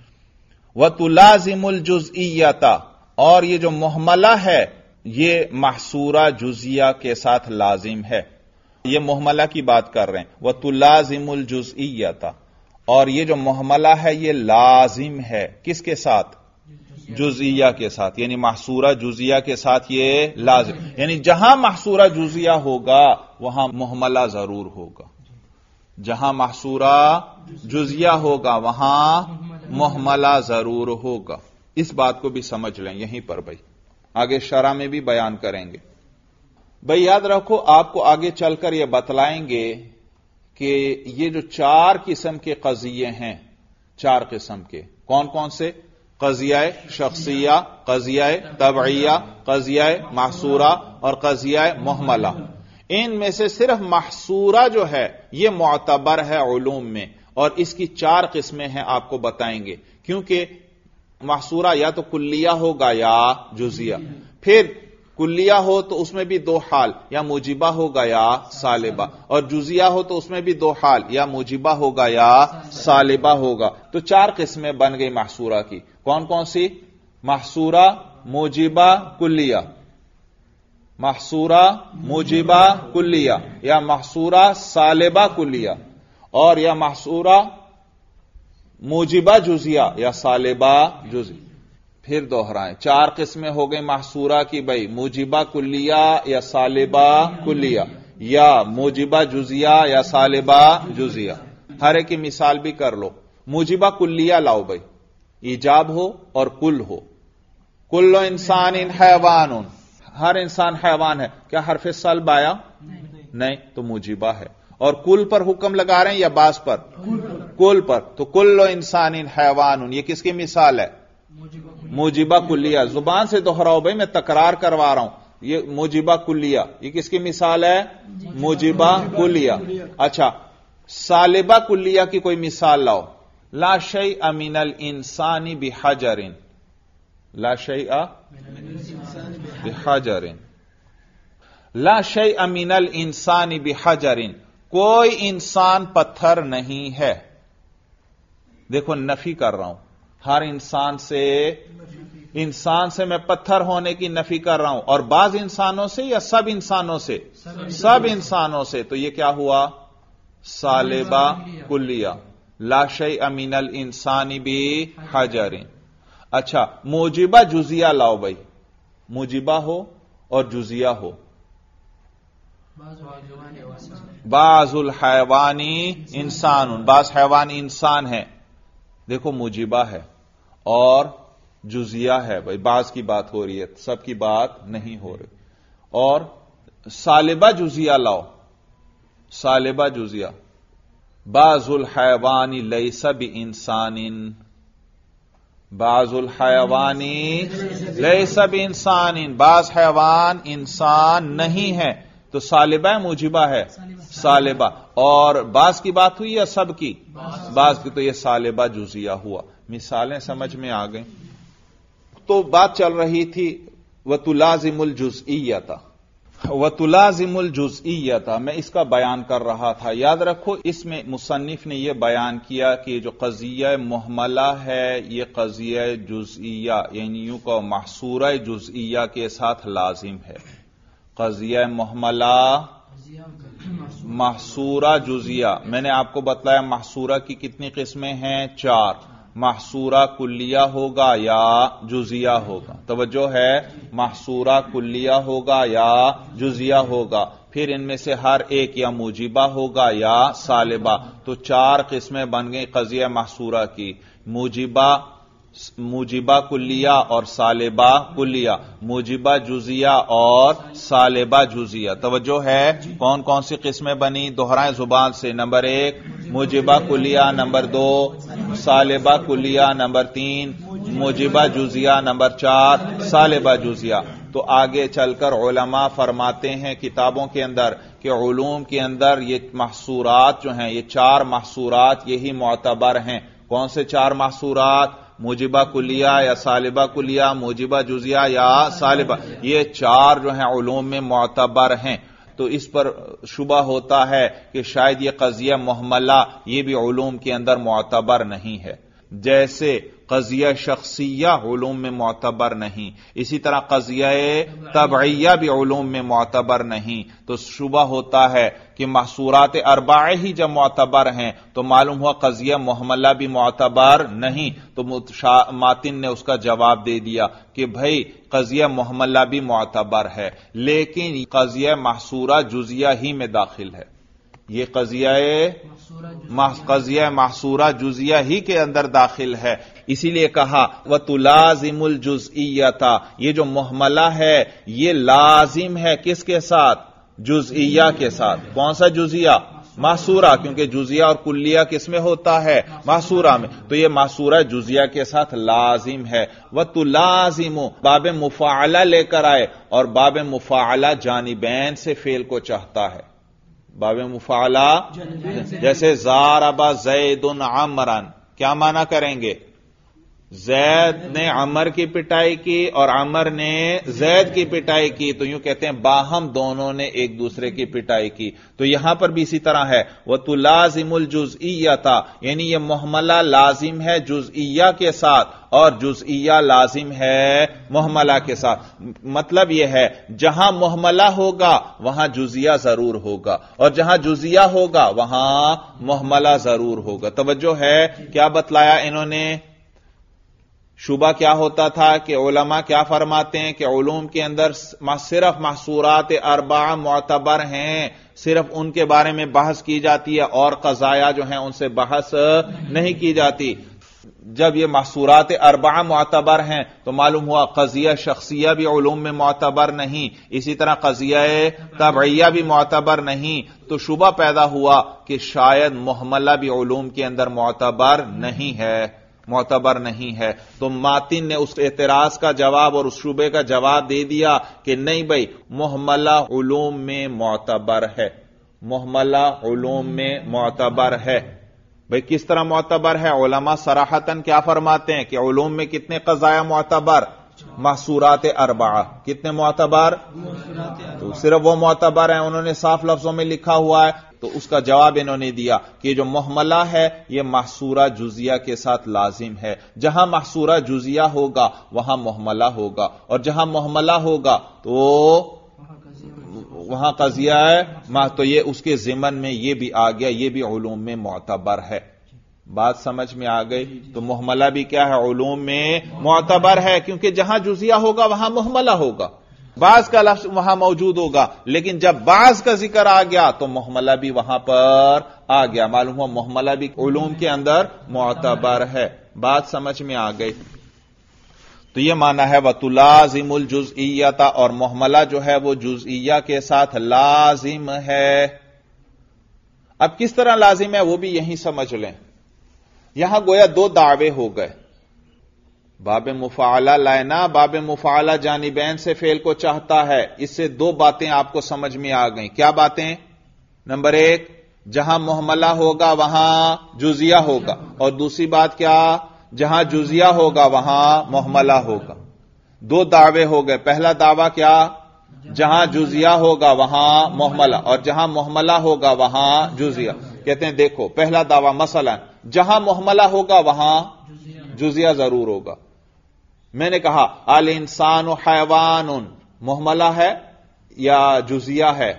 وتلازم الجزئیۃ، اور یہ جو محملہ ہے یہ محصورہ جزیہ کے ساتھ لازم ہے۔ یہ محملہ کی بات کر رہے ہیں، وتلازم الجزئیۃ، اور یہ جو محملہ ہے یہ لازم ہے کس کے ساتھ؟ جزئیہ کے ساتھ، یعنی محصورہ جزیہ کے ساتھ یہ لازم، یعنی جہاں محصورہ جزیہ ہوگا وہاں محملہ ضرور ہوگا، جہاں محصورہ جزیہ ہوگا وہاں محملہ ضرور ہوگا۔ اس بات کو بھی سمجھ لیں یہیں پر بھائی، آگے شرح میں بھی بیان کریں گے۔ بھائی یاد رکھو، آپ کو آگے چل کر یہ بتلائیں گے کہ یہ جو 4 قسم کے قضیے ہیں، 4 قسم کے، کون کون سے؟ قضیہ شخصیہ، قضیہ تبعیہ، قضیہ محصورہ اور قضیہ محملہ۔ ان میں سے صرف محصورہ جو ہے یہ معتبر ہے علوم میں، اور اس کی 4 قسمیں ہیں آپ کو بتائیں گے، کیونکہ محصورہ یا تو کلیہ ہوگا یا جزیہ۔ پھر کلیہ ہو تو اس میں بھی 2 حال، یا موجبہ ہوگا یا سالبہ، اور جزیہ ہو تو اس میں بھی 2 حال، یا موجبہ ہوگا یا سالبہ ہوگا۔ تو 4 قسمیں بن گئی محصورہ کی، کون کون سی؟ محصورہ موجبہ کلیہ، محصورہ موجبہ کلیہ، یا محصورہ سالبہ کلیہ، اور یا محصورہ موجبہ جزیہ یا سالبہ جزیہ۔ پھر دوہرائیں، 4 قسمیں ہو گئی محصورہ کی بھائی، موجبہ کلیہ یا سالبہ کلیہ، یا موجبہ جزیہ یا سالبہ جزیہ۔ ہر ایک کی مثال بھی کر لو۔ موجبہ کلیہ لاؤ بھائی، ایجاب ہو اور کل ہو۔ کل انسان حیوان، ہر انسان حیوان ہے، کیا حرف سلب آیا؟ نہیں، تو موجبہ ہے۔ اور کل پر حکم لگا رہے ہیں یا بعض پر؟ کل پر، تو کل انسان حیوان، یہ کس کی مثال ہے؟ موجبہ کلیہ۔ زبان سے دہراؤ بھائی، میں تکرار کروا رہا ہوں، یہ موجبہ کلیہ، یہ کس کی مثال ہے؟ موجبہ کلیہ۔ اچھا، سالبہ کلیہ کی کوئی مثال لاؤ۔ لا شیء من الانسان بحجر، لا شیء بحجر، لا شیء من الانسان بحجر، کوئی انسان پتھر نہیں ہے۔ دیکھو نفی کر رہا ہوں، ہر انسان سے میں پتھر ہونے کی نفی کر رہا ہوں، اور بعض انسانوں سے یا سب انسانوں سے؟ سب انسانوں سے، تو یہ کیا ہوا؟ سالبہ کلیہ۔ لا شیء من الانسان بحجر۔ اچھا، موجبہ جزیہ لاؤ بھائی، موجبہ ہو اور جزیہ ہو۔ بعض الحیوان انسان، بعض حیوان انسان ہے، دیکھو موجبہ ہے اور جزیہ ہے بھائی، بعض کی بات ہو رہی ہے، سب کی بات نہیں ہو رہی۔ اور سالبہ جزیہ لاؤ، سالبہ جزیہ، بعض الحیوان لیس بانسان، بعض الحیوان لیس بانسان، بعض حیوان انسان نہیں ہے، تو سالبہ موجبہ ہے؟ سالبہ۔ اور بعض کی بات ہوئی یا سب کی؟ بعض کی، تو یہ سالبہ جزیہ ہوا۔ مثالیں سمجھ میں آ گئیں؟ تو بات چل رہی تھی وتلازم الجزئیۃ، وتلازم الجزئیۃ، میں اس کا بیان کر رہا تھا۔ یاد رکھو، اس میں مصنف نے یہ بیان کیا کہ جو قضیہ محملہ ہے یہ قضیہ جزئیہ، یعنی یوں کہ محصورہ جزئیہ کے ساتھ لازم ہے۔ قضیہ محملہ محصورہ جزیہ، میں نے آپ کو بتلایا محصورہ کی کتنی قسمیں ہیں؟ 4۔ محصورہ کلیہ ہوگا یا جزیہ ہوگا؟ توجہ ہے، محصورہ کلیہ ہوگا یا جزیہ ہوگا۔ پھر ان میں سے ہر ایک یا موجبہ ہوگا یا سالبہ۔ تو 4 قسمیں بن گئی قضیہ محصورہ کی، موجبہ کلیہ اور سالبہ کلیہ، موجبہ جزیہ اور سالبہ جزیہ۔ توجہ ہے، کون کون سی قسمیں بنی؟ دہرائیں زبان سے۔ نمبر 1 موجبہ کلیہ، نمبر 2 سالبہ کلیہ، نمبر 3 موجبہ جزیہ، نمبر 4 سالبہ جزیہ۔ تو آگے چل کر علماء فرماتے ہیں کتابوں کے اندر کہ علوم کے اندر یہ محصورات جو ہیں، یہ 4 محصورات یہی معتبر ہیں۔ کون سے 4 محصورات؟ موجبہ کلیہ یا سالبہ کلیہ، موجبہ جزیہ یا سالبہ، یہ 4 جو ہیں علوم میں معتبر ہیں۔ تو اس پر شبہ ہوتا ہے کہ شاید یہ قضیہ محملہ یہ بھی علوم کے اندر معتبر نہیں ہے، جیسے قضیہ شخصیہ علوم میں معتبر نہیں، اسی طرح قضیہ تبعیہ بھی علوم میں معتبر نہیں۔ تو شبہ ہوتا ہے کہ محصورات اربعہ ہی جب معتبر ہیں تو معلوم ہوا قضیہ محملہ بھی معتبر نہیں، تو ماتن نے اس کا جواب دے دیا کہ بھائی قضیہ محملہ بھی معتبر ہے، لیکن قضیہ محصورہ جزیہ ہی میں داخل ہے، یہ قضیہ محصورہ جزیہ ہی کے اندر داخل ہے۔ اسی لیے کہا وَتُلَازِمُ الْجُزْئِيَّةَ، یہ جو محملہ ہے یہ لازم ہے کس کے ساتھ؟ جزئیہ کے ساتھ۔ کون سا جزیہ؟ محصورہ، کیونکہ جزیہ اور کلیہ کس میں ہوتا ہے؟ محصورہ میں، تو یہ محصورہ جزیہ کے ساتھ لازم ہے۔ وَتُلَازِمُ باب مفاعلہ لے کر آئے، اور باب مفاعلہ جانبین سے فعل کو چاہتا ہے۔ باب مفاعلہ جیسے ضارب زید عمرا، کیا معنی کریں گے؟ زید نے عمر کی پٹائی کی اور عمر نے زید کی پٹائی کی، تو یوں کہتے ہیں باہم دونوں نے ایک دوسرے کی پٹائی کی۔ تو یہاں پر بھی اسی طرح ہے وَتُلَازِمُ الْجُزْئِيَّةَ، یعنی یہ محملہ لازم ہے جزئیہ کے ساتھ اور جزئیہ لازم ہے محملہ کے ساتھ۔ مطلب یہ ہے جہاں محملہ ہوگا وہاں جزیہ ضرور ہوگا، اور جہاں جزیہ ہوگا وہاں محملہ ضرور ہوگا۔ توجہ ہے کیا بتلایا انہوں نے؟ شبہ کیا ہوتا تھا کہ علماء کیا فرماتے ہیں کہ علوم کے اندر صرف محصورات اربعہ معتبر ہیں، صرف ان کے بارے میں بحث کی جاتی ہے، اور قضایا جو ہیں ان سے بحث نہیں کی جاتی۔ جب یہ محصورات اربعہ معتبر ہیں تو معلوم ہوا قضیہ شخصیہ بھی علوم میں معتبر نہیں، اسی طرح قضیہ تبعیہ بھی معتبر نہیں، تو شبہ پیدا ہوا کہ شاید محملہ بھی علوم کے اندر معتبر نہیں ہے۔ تو ماتن نے اس اعتراض کا جواب اور اس شبے کا جواب دے دیا کہ نہیں بھائی، محملہ علوم میں معتبر ہے، محملہ علوم میں معتبر ہے۔ بھئی کس طرح معتبر ہے؟ علماء صراحتاً کیا فرماتے ہیں کہ علوم میں کتنے قضایا معتبر؟ محصورات اربعہ۔ کتنے معتبر؟ تو صرف وہ معتبر ہیں، انہوں نے صاف لفظوں میں لکھا ہوا ہے۔ تو اس کا جواب انہوں نے دیا کہ جو محملہ ہے یہ محصورہ جزیہ کے ساتھ لازم ہے، جہاں محصورہ جزیہ ہوگا وہاں محملہ ہوگا، اور جہاں محملہ ہوگا تو وہاں قضیہ ہے، تو یہ اس کے ضمن میں یہ بھی آ گیا، یہ بھی علوم میں معتبر ہے۔ بات سمجھ میں آ گئی؟ تو محملہ بھی کیا ہے؟ علوم میں معتبر ہے، کیونکہ جہاں جزیہ ہوگا وہاں محملہ ہوگا، بعض کا لفظ وہاں موجود ہوگا، لیکن جب بعض کا ذکر آ گیا تو محملہ بھی وہاں پر آ گیا، معلوم ہوا محملہ بھی علوم کے اندر معتبر ہے۔ بات سمجھ میں آ گئی؟ تو یہ معنی ہے وَتُلَازِمُ الْجُزْئِيَّةَ، اور محملہ جو ہے وہ جزئیہ کے ساتھ لازم ہے۔ اب کس طرح لازم ہے وہ بھی یہیں سمجھ لیں۔ یہاں گویا دو دعوے ہو گئے، باب مفاعلہ لائنا، باب مفاعلہ جانبین سے فعل کو چاہتا ہے، اس سے دو باتیں آپ کو سمجھ میں آ گئیں۔ کیا باتیں؟ نمبر ایک، جہاں محملہ ہوگا وہاں جزیہ ہوگا، اور دوسری بات کیا؟ جہاں جزیہ ہوگا وہاں محملہ ہوگا۔ دو دعوے ہو گئے۔ پہلا دعویٰ کیا؟ جہاں جزیہ ہوگا وہاں محملہ، اور جہاں محملہ ہوگا وہاں جزیہ۔ کہتے ہیں دیکھو پہلا دعویٰ مثلا جہاں محملہ ہوگا وہاں جزیہ ضرور ہوگا۔ میں نے کہا الانسان حیوان، محملہ ہے یا جزیہ ہے؟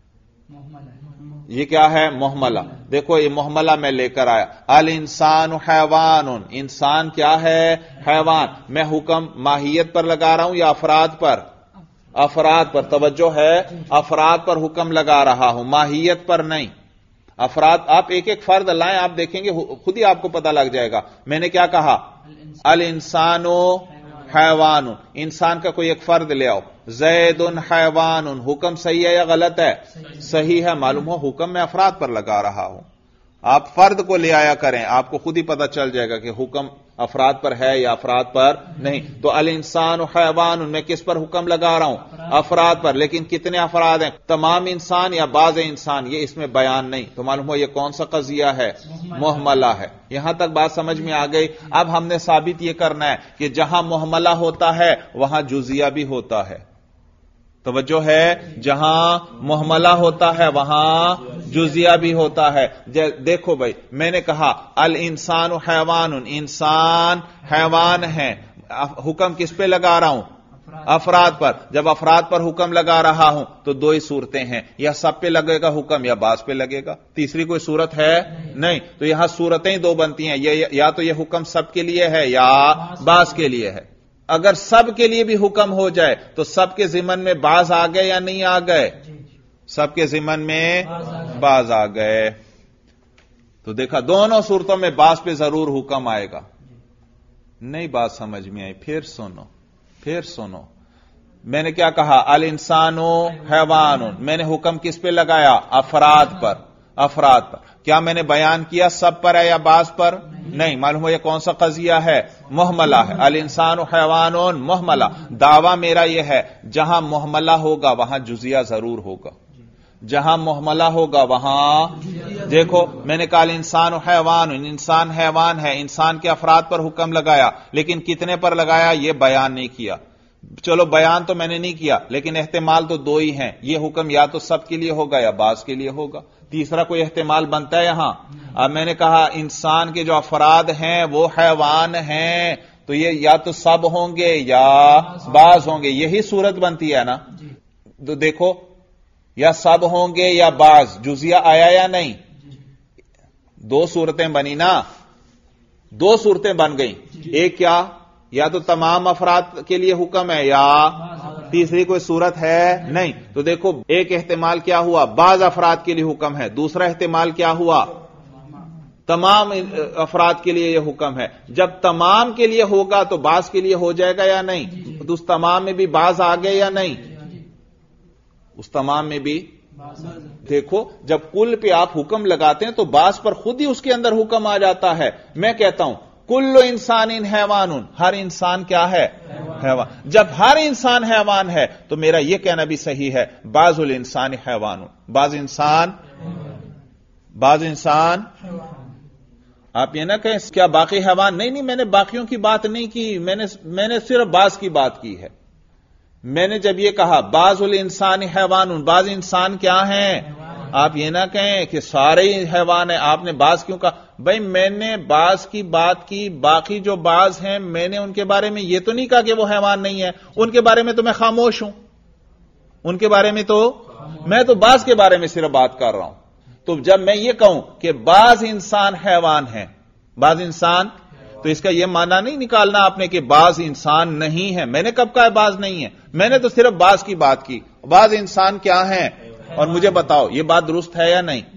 یہ کیا ہے؟ محملہ۔ دیکھو یہ محملہ میں لے کر آیا، الانسان حیوان، انسان کیا ہے؟ حیوان۔ میں حکم ماہیت پر لگا رہا ہوں یا افراد پر؟ افراد پر۔ توجہ ہے، افراد پر حکم لگا رہا ہوں، ماہیت پر نہیں۔ افراد، آپ ایک ایک فرد لائیں، آپ دیکھیں گے خود ہی آپ کو پتہ لگ جائے گا۔ میں نے کیا کہا؟ الانسان حیوان، انسان کا کوئی ایک فرد لے آؤ، زید حیوان، حکم صحیح ہے یا غلط ہے؟ صحیح ہے، معلوم ہو حکم میں افراد پر لگا رہا ہوں۔ آپ فرد کو لے آیا کریں، آپ کو خود ہی پتہ چل جائے گا کہ حکم افراد پر ہے یا افراد پر نہیں۔ تو الانسان حیوان، میں کس پر حکم لگا رہا ہوں؟ افراد پر۔ لیکن کتنے افراد ہیں؟ تمام انسان یا بعض انسان؟ یہ اس میں بیان نہیں، تو معلوم ہو یہ کون سا قضیہ ہے؟ محملہ ہے۔ یہاں تک بات سمجھ میں آ گئی؟ اب ہم نے ثابت یہ کرنا ہے کہ جہاں محملہ ہوتا ہے وہاں جزیہ بھی ہوتا ہے۔ توجہ ہے، جہاں محملہ ہوتا ہے وہاں جزیہ بھی ہوتا ہے۔ دیکھو بھائی، میں نے کہا الانسان حیوان، انسان حیوان ہے، حکم کس پہ لگا رہا ہوں؟ افراد پر۔ جب افراد پر حکم لگا رہا ہوں تو دو ہی صورتیں ہیں، یا سب پہ لگے گا حکم یا بعض پہ لگے گا، تیسری کوئی صورت ہے نہیں۔ تو یہاں صورتیں دو بنتی ہیں، یا تو یہ حکم سب کے لیے ہے یا بعض کے لیے ہے۔ اگر سب کے لیے بھی حکم ہو جائے تو سب کے ضمن میں بعض آ گئے یا نہیں آ گئے؟ سب کے ضمن میں بعض آ گئے۔ تو دیکھا دونوں صورتوں میں بعض پہ ضرور حکم آئے گا۔ نہیں بات سمجھ میں آئی؟ پھر سنو، میں نے کیا کہا؟ الانسان حیوان، میں نے حکم کس پہ لگایا؟ افراد پر۔ کیا میں نے بیان کیا سب پر ہے یا بعض پر؟ نہیں، معلوم ہو یہ کون سا قضیہ ہے؟ محملہ ہے۔ الانسان حیوان محملہ، دعویٰ میرا یہ ہے جہاں محملہ ہوگا وہاں جزیہ ضرور ہوگا، جہاں محملہ ہوگا وہاں دیکھو، میں نے کہا انسان حیوان، انسان حیوان ہے، انسان کے افراد پر حکم لگایا، لیکن کتنے پر لگایا یہ بیان نہیں کیا۔ چلو بیان تو میں نے نہیں کیا، لیکن احتمال تو دو ہی ہیں، یہ حکم یا تو سب کے لیے ہوگا یا بعض کے لیے ہوگا۔ تیسرا کوئی احتمال بنتا ہے یہاں؟ اب میں نے کہا انسان کے جو افراد ہیں وہ حیوان ہیں، تو یہ یا تو سب ہوں گے یا بعض ہوں گے، یہی صورت بنتی ہے نا۔ تو دیکھو، یا سب ہوں گے یا بعض، جزیہ آیا یا نہیں؟ دو صورتیں بنی نا، دو صورتیں بن گئیں۔ ایک کیا؟ یا تو تمام افراد کے لیے حکم ہے یا تیسری کوئی صورت ہے نہیں۔ تو دیکھو ایک احتمال کیا ہوا؟ بعض افراد کے لیے حکم ہے، دوسرا احتمال کیا ہوا؟ تمام افراد کے لیے یہ حکم ہے۔ جب تمام کے لیے ہوگا تو بعض کے لیے ہو جائے گا یا نہیں؟ تو اس تمام میں بھی بعض آ گئے یا نہیں؟ اس تمام میں بھی دیکھو، جب کل پہ آپ حکم لگاتے ہیں تو بعض پر خود ہی اس کے اندر حکم آ جاتا ہے۔ میں کہتا ہوں کل انسان حیوان، ہر انسان کیا ہے؟ حیوان۔ جب ہر انسان حیوان ہے تو میرا یہ کہنا بھی صحیح ہے بعض الانسان حیوان، بعض انسان آپ یہ نہ کہیں کیا باقی حیوان؟ نہیں، میں نے باقیوں کی بات نہیں کی، میں نے صرف بعض کی بات کی ہے۔ میں نے جب یہ کہا بعض الانسان حیوان، بعض انسان کیا ہیں؟ آپ یہ نہ کہیں کہ سارے ہی حیوان ہیں، آپ نے بعض کیوں کہا؟ بھائی میں نے بعض کی بات کی، باقی جو بعض ہیں میں نے ان کے بارے میں یہ تو نہیں کہا کہ وہ حیوان نہیں ہے، ان کے بارے میں تو میں خاموش ہوں، ان کے بارے میں تو میں تو بعض کے بارے میں صرف بات کر رہا ہوں۔ تو جب میں یہ کہوں کہ بعض انسان حیوان ہیں، بعض انسان، تو اس کا یہ معنی نہیں نکالنا آپ نے کہ بعض انسان نہیں ہے۔ میں نے کب کہا بعض نہیں ہے؟ میں نے تو صرف بعض کی بات کی۔ بعض انسان کیا ہیں؟ اور مجھے بتاؤ یہ بات درست ہے یا نہیں؟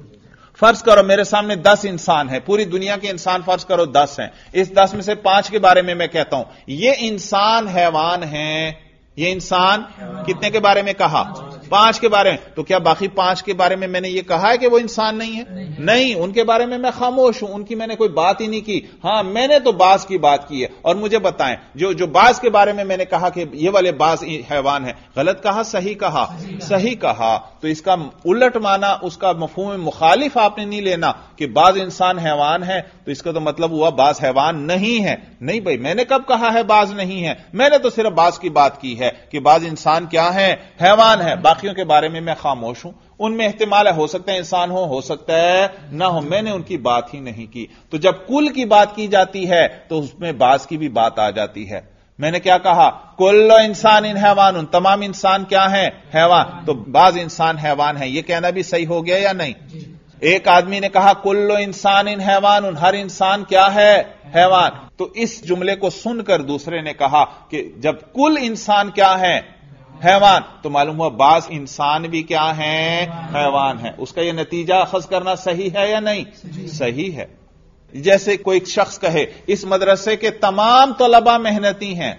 فرض کرو میرے سامنے 10 انسان ہیں، پوری دنیا کے انسان فرض کرو 10 ہیں، اس 10 میں سے 5 کے بارے میں کہتا ہوں یہ انسان حیوان ہیں۔ یہ انسان کتنے کے بارے میں کہا؟ 5 کے بارے میں۔ تو کیا باقی 5 کے بارے میں نے یہ کہا ہے کہ وہ انسان نہیں ہے؟ نہیں، ان کے بارے میں خاموش ہوں، ان کی میں نے کوئی بات ہی نہیں کی۔ ہاں میں نے تو بعض کی بات کی ہے۔ اور مجھے بتائیں جو بعض کے بارے میں نے کہا کہ یہ والے بعض حیوان ہیں، غلط کہا صحیح کہا؟ صحیح کہا۔ تو اس کا الٹ معنی، اس کا مفہوم مخالف آپ نے نہیں لینا کہ بعض انسان حیوان ہے تو اس کا تو مطلب ہوا بعض حیوان نہیں ہے۔ نہیں بھائی، میں نے کب کہا ہے بعض نہیں ہے؟ میں نے تو صرف بعض کی بات کی ہے کہ بعض انسان کیا ہیں؟ حیوان ہے۔ باقیوں کے بارے میں خاموش ہوں، ان میں احتمال ہے ہو سکتا ہے انسان ہو سکتا ہے نہ ہو، میں نے ان کی بات ہی نہیں کی۔ تو جب کل کی بات کی جاتی ہے تو اس میں بعض کی بھی بات آ جاتی ہے۔ میں نے کیا کہا؟ کل انسان حیوان، تمام انسان کیا ہیں؟ حیوان۔ تو بعض انسان حیوان ہیں، یہ کہنا بھی صحیح ہو گیا یا نہیں؟ ایک آدمی نے کہا کل انسان حیوان، ہر انسان کیا ہے؟ حیوان۔ تو اس جملے کو سن کر دوسرے نے کہا کہ جب کل انسان کیا ہے؟ حیوان، تو معلوم ہوا بعض انسان بھی کیا ہیں؟ حیوان ہیں۔ اس کا یہ نتیجہ اخذ کرنا صحیح ہے یا نہیں؟ صحیح ہے۔ جیسے کوئی شخص کہے اس مدرسے کے تمام طلبہ محنتی ہیں،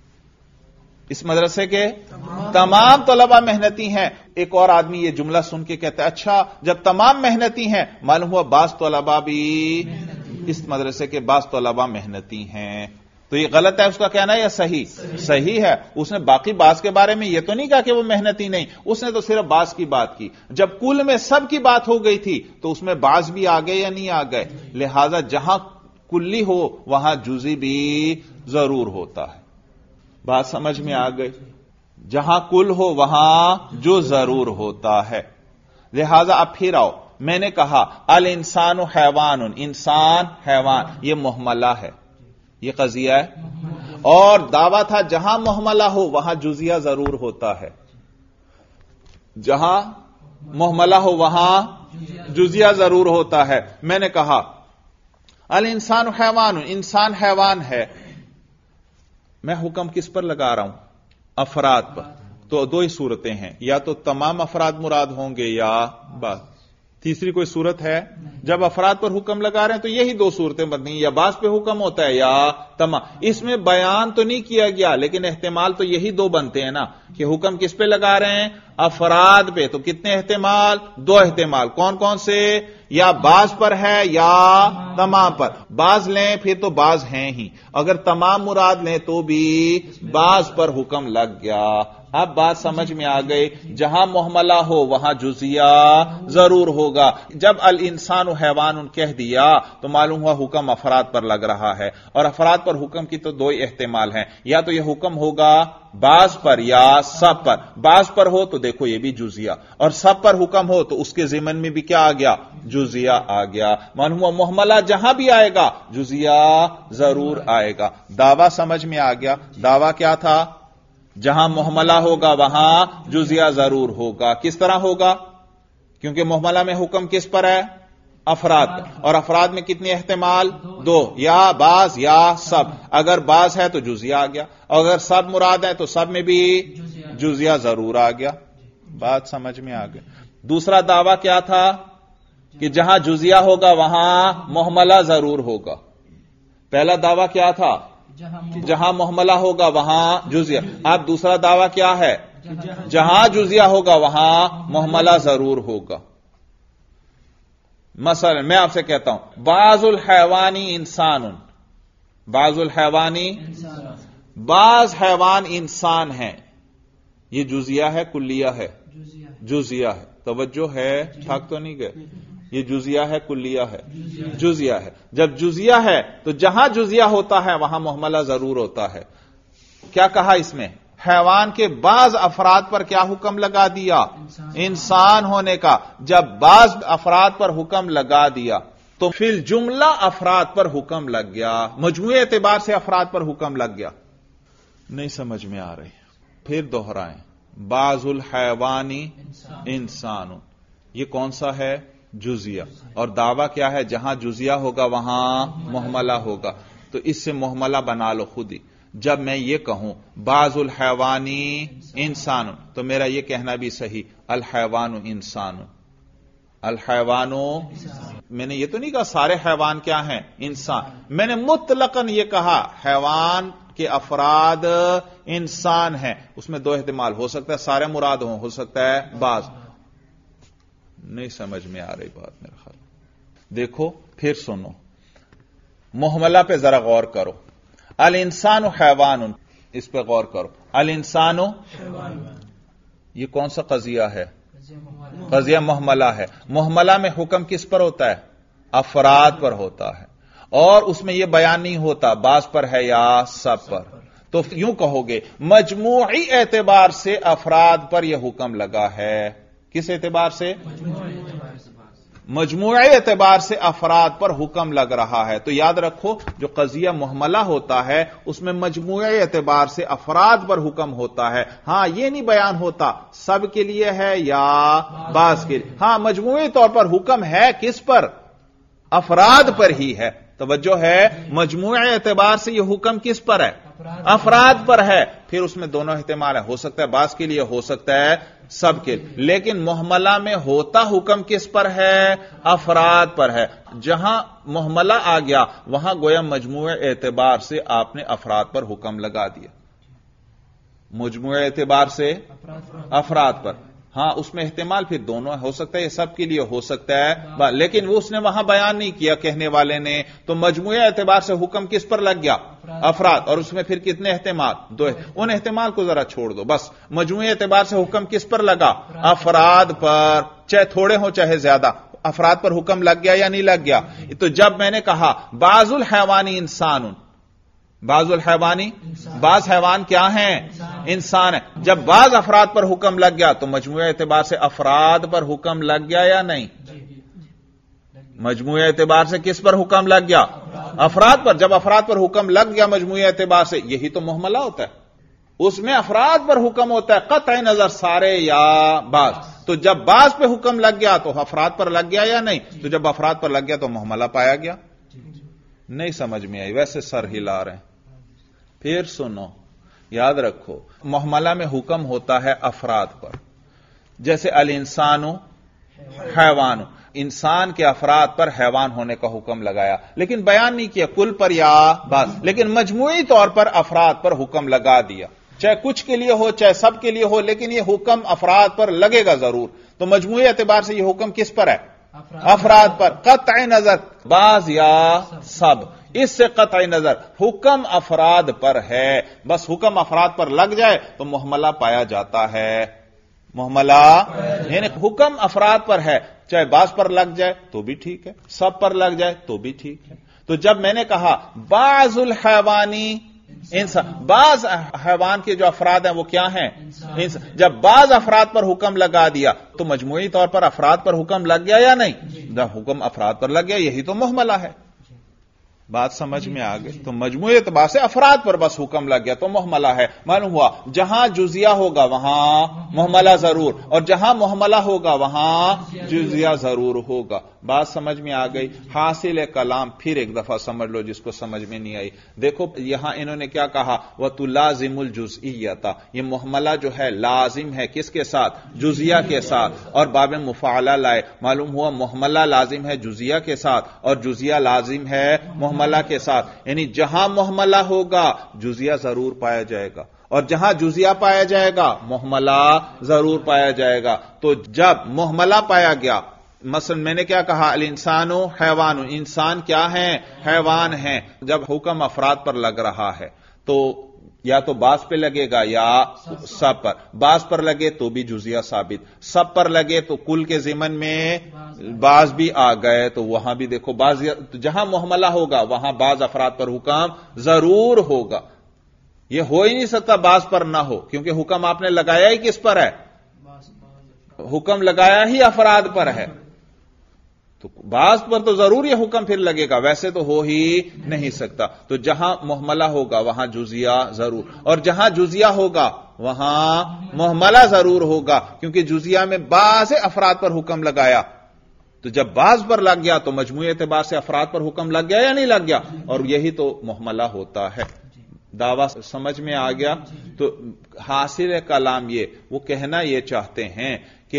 اس مدرسے کے تمام طلبہ محنتی ہیں۔ ایک اور آدمی یہ جملہ سن کے کہتا ہے اچھا جب تمام محنتی ہیں معلوم ہوا بعض طلبہ بھی، اس مدرسے کے بعض طلبہ محنتی ہیں، تو یہ غلط ہے اس کا کہنا یا صحیح؟ صحیح ہے۔ اس نے باقی بعض کے بارے میں یہ تو نہیں کہا کہ وہ محنتی نہیں، اس نے تو صرف بعض کی بات کی۔ جب کل میں سب کی بات ہو گئی تھی تو اس میں بعض بھی آ گئے یا نہیں آ گئے؟ لہذا جہاں کلی ہو وہاں جزئی بھی ضرور ہوتا ہے۔ بات سمجھ میں آ گئی؟ جہاں کل ہو وہاں جو ضرور ہوتا ہے. لہذا اب پھر آؤ، میں نے کہا الانسان حیوان، انسان حیوان، یہ محملہ ہے، یہ قضیہ ہے. اور دعویٰ تھا جہاں محملہ ہو وہاں جزیہ ضرور ہوتا ہے، جہاں محملہ ہو وہاں جزیہ ضرور ہوتا ہے. میں نے کہا الانسان حیوان، انسان حیوان ہے. میں حکم کس پر لگا رہا ہوں؟ افراد پر. تو دو ہی صورتیں ہیں، یا تو تمام افراد مراد ہوں گے یا بعض. تیسری کوئی صورت ہے؟ جب افراد پر حکم لگا رہے ہیں تو یہی دو صورتیں بنتی ہیں، یا بعض پہ حکم ہوتا ہے یا تمام. اس میں بیان تو نہیں کیا گیا لیکن احتمال تو یہی دو بنتے ہیں نا کہ حکم کس پہ لگا رہے ہیں؟ افراد پہ. تو کتنے احتمال؟ دو احتمال. کون کون سے؟ یا بعض پر ہے یا تمام پر. بعض لیں پھر تو بعض ہیں ہی، اگر تمام مراد لیں تو بھی بعض پر حکم لگ گیا. اب بات سمجھ میں آ گئی، جہاں محملہ ہو وہاں جزیہ ضرور ہوگا. جب الانسان حیوان کہہ دیا تو معلوم ہوا حکم افراد پر لگ رہا ہے، اور افراد پر حکم کی تو دو ہی احتمال ہیں، یا تو یہ حکم ہوگا بعض پر یا سب پر. بعض پر ہو تو دیکھو یہ بھی جزیہ، اور سب پر حکم ہو تو اس کے ضمن میں بھی کیا آ گیا؟ جزیہ آ گیا. معلوم ہوا محملہ جہاں بھی آئے گا جزیہ ضرور آئے گا. دعویٰ سمجھ میں آ گیا. دعویٰ کیا تھا؟ جہاں محملہ ہوگا وہاں جزیہ ضرور ہوگا. کس طرح ہوگا؟ کیونکہ محملہ میں حکم کس پر ہے؟ افراد پر. اور افراد میں کتنے احتمال؟ دو، یا بعض یا سب. اگر بعض ہے تو جزیہ آ گیا، اور اگر سب مراد ہے تو سب میں بھی جزیہ ضرور آ گیا. بات سمجھ میں آ گئی. دوسرا دعویٰ کیا تھا؟ کہ جہاں جزیہ ہوگا وہاں محملہ ضرور ہوگا. پہلا دعویٰ کیا تھا؟ جہاں محملہ ہوگا وہاں جزیہ. اب دوسرا دعویٰ کیا ہے؟ جہاں جزیہ ہوگا وہاں محملہ ضرور ہوگا. مثلا میں آپ سے کہتا ہوں بعض الحیوانی انسان، بعض الحیوانی، بعض حیوان انسان ہیں. یہ جزیہ ہے کلیہ ہے؟ جزیہ ہے. توجہ ہے، ٹھاک تو نہیں گئے؟ یہ جزیہ ہے کلیہ ہے؟ جزیہ ہے. جب جزیہ ہے تو جہاں جزیہ ہوتا ہے وہاں محملہ ضرور ہوتا ہے. کیا کہا اس میں؟ حیوان کے بعض افراد پر کیا حکم لگا دیا؟ انسان ہونے کا. جب بعض افراد پر حکم لگا دیا تو فی الجملہ افراد پر حکم لگ گیا، مجموعی اعتبار سے افراد پر حکم لگ گیا. نہیں سمجھ میں آ رہی؟ پھر دوہرائیں. بعض الحیوانی انسان، یہ کون سا ہے؟ جزیہ. اور دعویٰ کیا ہے؟ جہاں جزیہ ہوگا وہاں محملہ ہوگا. تو اس سے محملہ بنا لو خود ہی. جب میں یہ کہوں بعض الحیوانی انسان تو میرا یہ کہنا بھی صحیح، الحیوان انسان. الحیوان، میں نے یہ تو نہیں کہا سارے حیوان کیا ہیں؟ انسان. میں نے مطلقاً یہ کہا حیوان کے افراد انسان ہیں. اس میں دو احتمال ہو سکتا ہے سارے مراد ہوں، ہو سکتا ہے بعض. نہیں سمجھ میں آ رہی بات میرا خیال. دیکھو پھر سنو، محملہ پہ ذرا غور کرو. الانسان حیوان، اس پہ غور کرو. الانسان یہ کون سا قضیہ ہے؟ قضیہ محملہ ہے. محملہ میں حکم کس پر ہوتا ہے؟ افراد پر ہوتا ہے، اور اس میں یہ بیان نہیں ہوتا بعض پر ہے یا سب پر. تو یوں کہو گے مجموعی اعتبار سے افراد پر یہ حکم لگا ہے. کس اعتبار سے؟ مجموعی اعتبار سے افراد پر حکم لگ رہا ہے. تو یاد رکھو جو قضیہ محملہ ہوتا ہے اس میں مجموعی اعتبار سے افراد پر حکم ہوتا ہے. ہاں یہ نہیں بیان ہوتا سب کے لیے ہے یا بعض کے لیے. ہاں مجموعی طور پر حکم ہے کس پر؟ افراد پر ہی ہے. توجہ ہے، مجموعی اعتبار سے یہ حکم کس پر ہے؟ افراد پر ہے. پھر اس میں دونوں احتمال ہے، ہو سکتا ہے بعض کے لیے، ہو سکتا ہے سب کے لیے. لیکن محملہ میں ہوتا حکم کس پر ہے؟ افراد پر ہے. جہاں محملہ آ گیا وہاں گویا مجموعی اعتبار سے آپ نے افراد پر حکم لگا دیا. مجموعی اعتبار سے افراد پر. ہاں اس میں احتمال پھر دونوں ہو سکتا ہے، یہ سب کے لیے ہو سکتا ہے، لیکن وہ اس نے وہاں بیان نہیں کیا کہنے والے نے. تو مجموعی اعتبار سے حکم کس پر لگ گیا؟ افراد. اور اس میں پھر کتنے احتمال؟ دو. ان احتمال کو ذرا چھوڑ دو. بس مجموعی اعتبار سے حکم کس پر لگا؟ افراد پر، چاہے تھوڑے ہوں چاہے زیادہ. افراد پر حکم لگ گیا یا نہیں لگ گیا؟ تو جب میں نے کہا بعض الحیوانی انسان، بعض الحیوانی، بعض حیوان کیا ہیں؟ انسان ہے۔ جب بعض افراد پر حکم لگ گیا تو مجموعہ اعتبار سے افراد پر حکم لگ گیا یا نہیں؟ مجموعہ اعتبار سے کس پر حکم لگ گیا؟ افراد پر۔ جب افراد پر حکم لگ گیا مجموعہ اعتبار سے، یہی تو محملہ ہوتا ہے، اس میں افراد پر حکم ہوتا ہے قطع نظر سارے یا بعض۔ تو جب بعض پہ حکم لگ گیا تو افراد پر لگ گیا یا نہیں؟ تو جب افراد پر لگ گیا تو محملہ پایا گیا۔ نہیں سمجھ میں آئی؟ ویسے سر ہلا رہے ہیں۔ پھر سنو، یاد رکھو، محملہ میں حکم ہوتا ہے افراد پر، جیسے الانسان حیوان، انسان کے افراد پر حیوان ہونے کا حکم لگایا، لیکن بیان نہیں کیا کل پر یا بعض، لیکن مجموعی طور پر افراد پر حکم لگا دیا، چاہے کچھ کے لیے ہو چاہے سب کے لیے ہو، لیکن یہ حکم افراد پر لگے گا ضرور۔ تو مجموعی اعتبار سے یہ حکم کس پر ہے؟ افراد پر، قطع نظر بعض یا سب، اس سے قطع نظر حکم افراد پر ہے، بس حکم افراد پر لگ جائے تو محملہ پایا جاتا ہے۔ محملہ یعنی حکم افراد پر ہے، چاہے بعض پر لگ جائے تو بھی ٹھیک ہے، سب پر لگ جائے تو بھی ٹھیک ہے۔ تو جب میں نے کہا بعض الحیوانی انسان، بعض حیوان کے جو افراد ہیں وہ کیا ہیں؟ انسان۔ جب بعض افراد پر حکم لگا دیا تو مجموعی طور پر افراد پر حکم لگ گیا یا نہیں؟ جب حکم افراد پر لگ گیا یہی تو محملہ ہے۔ بات سمجھ میں آ گئی؟ تو مجموعی اعتبار سے افراد پر بس حکم لگ گیا تو محملہ ہے۔ معلوم ہوا جہاں جزیہ ہوگا وہاں محملہ ضرور، اور جہاں محملہ ہوگا وہاں جزیہ ضرور ہوگا۔ بات سمجھ میں آ گئی؟ حاصل کلام پھر ایک دفعہ سمجھ لو جس کو سمجھ میں نہیں آئی۔ دیکھو یہاں انہوں نے کیا کہا، وَتُلَازِمُ الْجُزْئِيَّةَ، یہ محملہ جو ہے لازم ہے کس کے ساتھ؟ جزیہ کے ساتھ، اور باب مفاعلہ لائے، معلوم ہوا محملہ لازم ہے جزیہ کے ساتھ اور جزیہ لازم ہے محملہ کے ساتھ، یعنی جہاں محملہ ہوگا جزیہ ضرور پایا جائے گا، اور جہاں جزیہ پایا جائے گا محملہ ضرور پایا جائے گا۔ تو جب محملہ پایا گیا، مثلا میں نے کیا کہا، الانسان حیوان، انسان کیا ہیں؟ حیوان ہیں۔ جب حکم افراد پر لگ رہا ہے تو یا تو بعض پہ لگے گا یا سب پر، بعض پر لگے تو بھی جزیہ ثابت، سب پر لگے تو کل کے ضمن میں بعض بھی آ گئے، تو وہاں بھی دیکھو بعض، جہاں محملہ ہوگا وہاں بعض افراد پر حکم ضرور ہوگا۔ یہ ہو ہی نہیں سکتا بعض پر نہ ہو، کیونکہ حکم آپ نے لگایا ہی کس پر ہے؟ حکم لگایا ہی افراد پر ہے، تو بعض پر تو ضرور یہ حکم پھر لگے گا، ویسے تو ہو ہی نہیں سکتا۔ تو جہاں محملہ ہوگا وہاں جزیہ ضرور، اور جہاں جزیہ ہوگا وہاں محملہ ضرور ہوگا، کیونکہ جزیہ میں بعض افراد پر حکم لگایا، تو جب بعض پر لگ گیا تو مجموعی اعتبار سے افراد پر حکم لگ گیا یا نہیں لگ گیا، اور یہی تو محملہ ہوتا ہے۔ دعویٰ سمجھ میں آ گیا؟ تو حاصل کلام یہ وہ کہنا یہ چاہتے ہیں کہ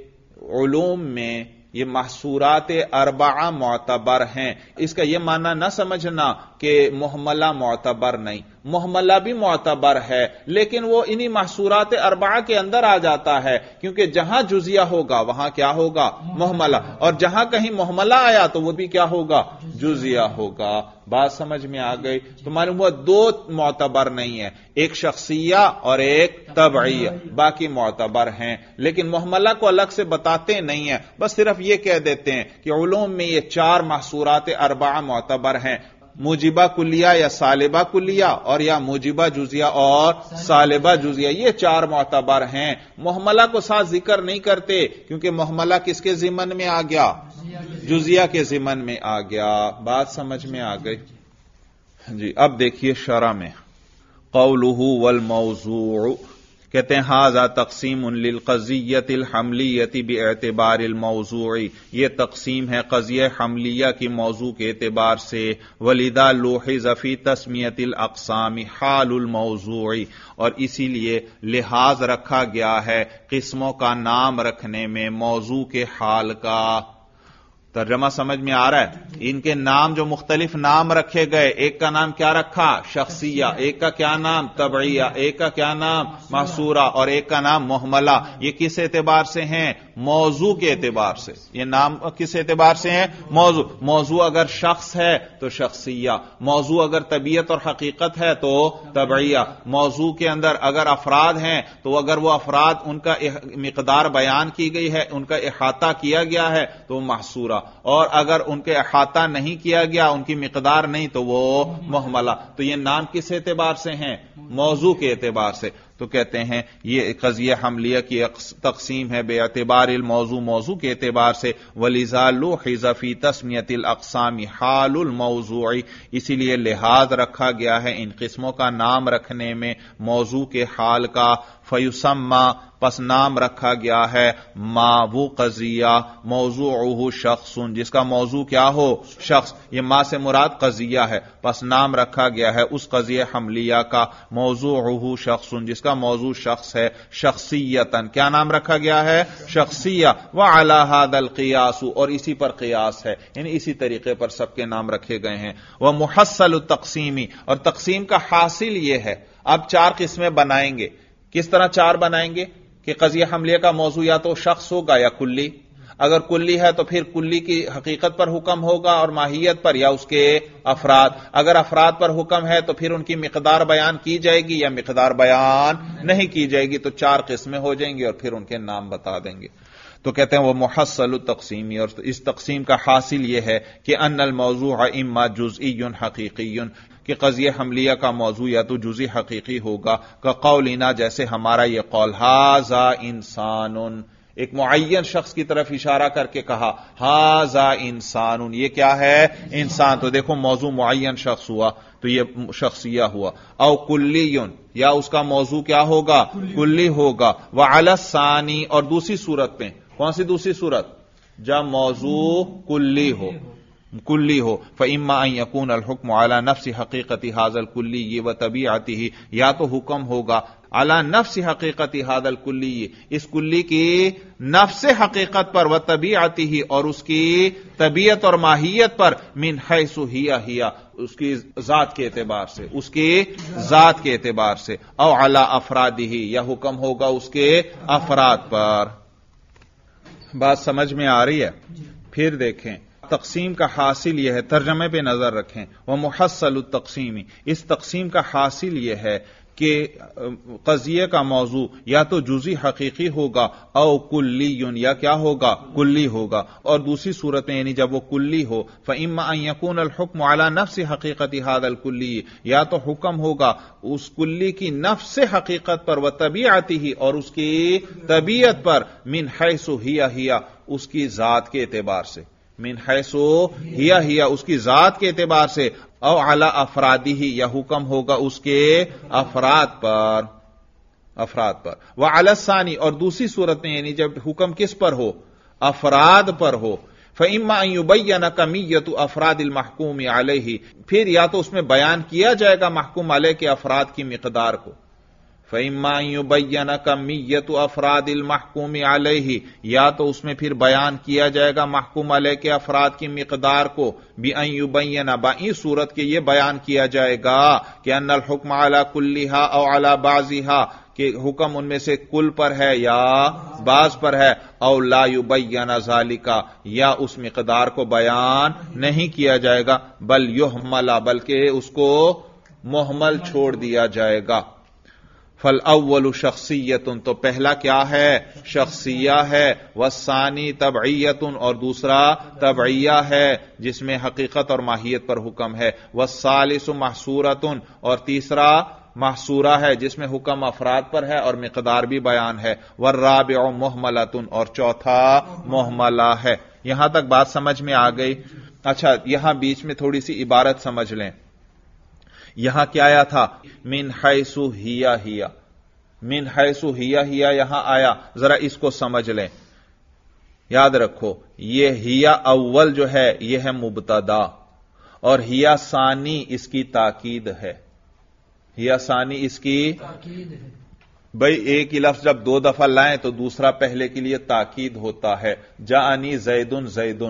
علوم میں یہ محصورات اربعہ معتبر ہیں۔ اس کا یہ معنی نہ سمجھنا کہ محملہ معتبر نہیں، محملہ بھی معتبر ہے، لیکن وہ انہی محصورات اربعہ کے اندر آ جاتا ہے، کیونکہ جہاں جزیہ ہوگا وہاں کیا ہوگا؟ محملہ، اور جہاں کہیں محملہ آیا تو وہ بھی کیا ہوگا؟ جزیہ ہوگا۔ بات سمجھ میں آ گئی؟ تو معلوم ہوا دو معتبر نہیں ہے، ایک شخصیہ اور ایک تبعیہ، باقی معتبر ہیں، لیکن محملہ کو الگ سے بتاتے نہیں ہیں، بس صرف یہ کہہ دیتے ہیں کہ علوم میں یہ چار محصورات اربعہ معتبر ہیں، موجبہ کلیہ یا سالبہ کلیہ، اور یا موجبہ جزیہ اور سالبہ جزیہ، یہ چار معتبر ہیں۔ محملہ کو ساتھ ذکر نہیں کرتے کیونکہ محملہ کس کے ضمن میں آ گیا؟ جزیہ کے ضمن میں آ گیا۔ بات سمجھ میں آ گئی؟ جی اب دیکھیے شرح میں قولہ والموضوع، کہتے ہیں ھذا تقسیم للقضیۃ الحملیۃ باعتبار الموضوع، یہ تقسیم ہے قضیہ حملیہ کی موضوع کے اعتبار سے، ولذا لوحظ فی تسمیۃ الاقسام حال الموضوع، اور اسی لیے لحاظ رکھا گیا ہے قسموں کا نام رکھنے میں موضوع کے حال کا۔ ترجمہ سمجھ میں آ رہا ہے؟ ان کے نام جو مختلف نام رکھے گئے، ایک کا نام کیا رکھا؟ شخصیہ، ایک کا کیا نام؟ تبعیہ، ایک کا کیا نام؟ محصورہ، اور ایک کا نام محملہ۔ یہ کس اعتبار سے ہیں؟ موضوع کے اعتبار سے۔ یہ نام کس اعتبار سے ہیں؟ موضوع۔ موضوع اگر شخص ہے تو شخصیہ، موضوع اگر طبیعت اور حقیقت ہے تو تبعیہ، موضوع کے اندر اگر افراد ہیں تو اگر وہ افراد ان کا مقدار بیان کی گئی ہے، ان کا احاطہ کیا گیا ہے تو محصورہ، اور اگر ان کے احاطہ نہیں کیا گیا، ان کی مقدار نہیں، تو وہ محملہ. تو یہ نام کس اعتبار سے ہیں؟ موضوع کے اعتبار سے. تو کہتے ہیں یہ قضیہ حملیہ کی تقسیم ہے بے اعتبار الموضوع، موضوع کے اعتبار سے. وَلِذَا لُوحِظَ فِي تَسْمِيَةِ الْأَقْسَامِ حَالُ الْمَوْضُوعِ، اسی لیے لحاظ رکھا گیا ہے ان قسموں کا نام رکھنے میں موضوع کے حال کا. فَيُسَمَّى، پس نام رکھا گیا ہے ما وہ قضیہ موضوعہ شخص، جس کا موضوع کیا ہو؟ شخص. یہ ما سے مراد قضیہ ہے، پس نام رکھا گیا ہے اس قضیہ حملیہ کا موضوعہ شخص، جس کا موضوع شخص ہے. شخصیتاً، کیا نام رکھا گیا ہے؟ شخصیہ. وعلی ھذا القیاس، اور اسی پر قیاس ہے، یعنی اسی طریقے پر سب کے نام رکھے گئے ہیں. ومحصل التقسیم، اور تقسیم کا حاصل یہ ہے. اب 4 قسمیں بنائیں گے. کس طرح 4 بنائیں گے؟ کہ قضیہ حملیہ کا موضوع یا تو شخص ہوگا یا کلی. اگر کلی ہے تو پھر کلی کی حقیقت پر حکم ہوگا اور ماہیت پر، یا اس کے افراد. اگر افراد پر حکم ہے تو پھر ان کی مقدار بیان کی جائے گی یا مقدار بیان نہیں کی جائے گی. تو 4 قسمیں ہو جائیں گی اور پھر ان کے نام بتا دیں گے. تو کہتے ہیں وہ محصل التقسیمی، اور اس تقسیم کا حاصل یہ ہے کہ ان الموضوع اما جزئی حقیقی، کہ قضیہ حملیہ کا موضوع یا تو جزئی حقیقی ہوگا. کا قولنا، جیسے ہمارا یہ قول، ھذا انسان، ایک معین شخص کی طرف اشارہ کر کے کہا ھذا انسان، یہ کیا ہے؟ انسان. تو دیکھو موضوع معین شخص ہوا تو یہ شخصیہ ہوا. او کلی، یا اس کا موضوع کیا ہوگا؟ کلی ہوگا. وعلی الثانی، اور دوسری صورت میں، کون سی دوسری صورت؟ جب موضوع کلی ہو. فإما أن يكون الحكم على نفس حقیقت هذا الكلی وطبیعته، یا تو حکم ہوگا على نفس حقیقت هذا الكلی، اس کلی کی نفس حقیقت پر، وطبیعته، اور اس کی طبیعت اور ماہیت پر، من حیث ہی، اس کی ذات کے اعتبار سے، اس کی ذات کے اعتبار سے. او على افراده، یا حکم ہوگا اس کے افراد پر. بات سمجھ میں آ رہی ہے؟ پھر دیکھیں تقسیم کا حاصل یہ ہے، ترجمے پہ نظر رکھیں. وہ محصل التقسیمی، اس تقسیم کا حاصل یہ ہے کہ قضیے کا موضوع یا تو جزئی حقیقی ہوگا او کلی، یا کیا ہوگا؟ کلی ہوگا. اور دوسری صورت میں، یعنی جب وہ کلی ہو، فإما أن يكون الحكم على نفس حقیقت هذا الكلی، یا تو حکم ہوگا اس کلی کی نفس حقیقت پر، وطبیعته، اور اس کی طبیعت پر، من حیث ہی، اس کی ذات کے اعتبار سے، من حیث ہی، اس کی ذات کے اعتبار سے. او علی افرادہ، یا حکم ہوگا اس کے افراد پر. وعلی الثانی، اور دوسری صورت میں، یعنی جب حکم کس پر ہو؟ افراد پر ہو. فإما أن يبين کمیت افراد المحکوم علیہ، پھر یا تو اس میں بیان کیا جائے گا محکوم علیہ کے افراد کی مقدار کو. فإما أن يبين کمیت افراد المحکوم علیہ، یا تو اس میں پھر بیان کیا جائے گا محکوم علیہ کے افراد کی مقدار کو. بأن يبين، بائیں صورت کے یہ بیان کیا جائے گا کہ ان الحکم علی کلھا او علی بعضھا، کہ حکم ان میں سے کل پر ہے یا بعض پر ہے. او لا يبين ذلك، یا اس مقدار کو بیان نہیں کیا جائے گا. بل يحمل، بلکہ اس کو محمل چھوڑ دیا جائے گا. فالاول شخصیت، تو پہلا کیا ہے؟ شخصیہ ہے. والثانی تبعیت، اور دوسرا تبعیہ ہے جس میں حقیقت اور ماہیت پر حکم ہے. والثالث محصورۃ، اور تیسرا محصورہ ہے جس میں حکم افراد پر ہے اور مقدار بھی بیان ہے. والرابع محملۃ، اور چوتھا محملہ ہے. یہاں تک بات سمجھ میں آ گئی؟ اچھا، یہاں بیچ میں تھوڑی سی عبارت سمجھ لیں. یہاں کیا آیا تھا؟ من حیث ہی، من حیث ہی یہاں آیا. ذرا اس کو سمجھ لیں، یاد رکھو یہ ہی اول جو ہے یہ ہے مبتدا، اور ہی ثانی اس کی تاکید ہے. ہی ثانی اس کی تاکید ہے. بھئی ایک ہی لفظ جب 2 دفعہ لائیں تو دوسرا پہلے کے لیے تاکید ہوتا ہے. جاءنی زیدن زیدن،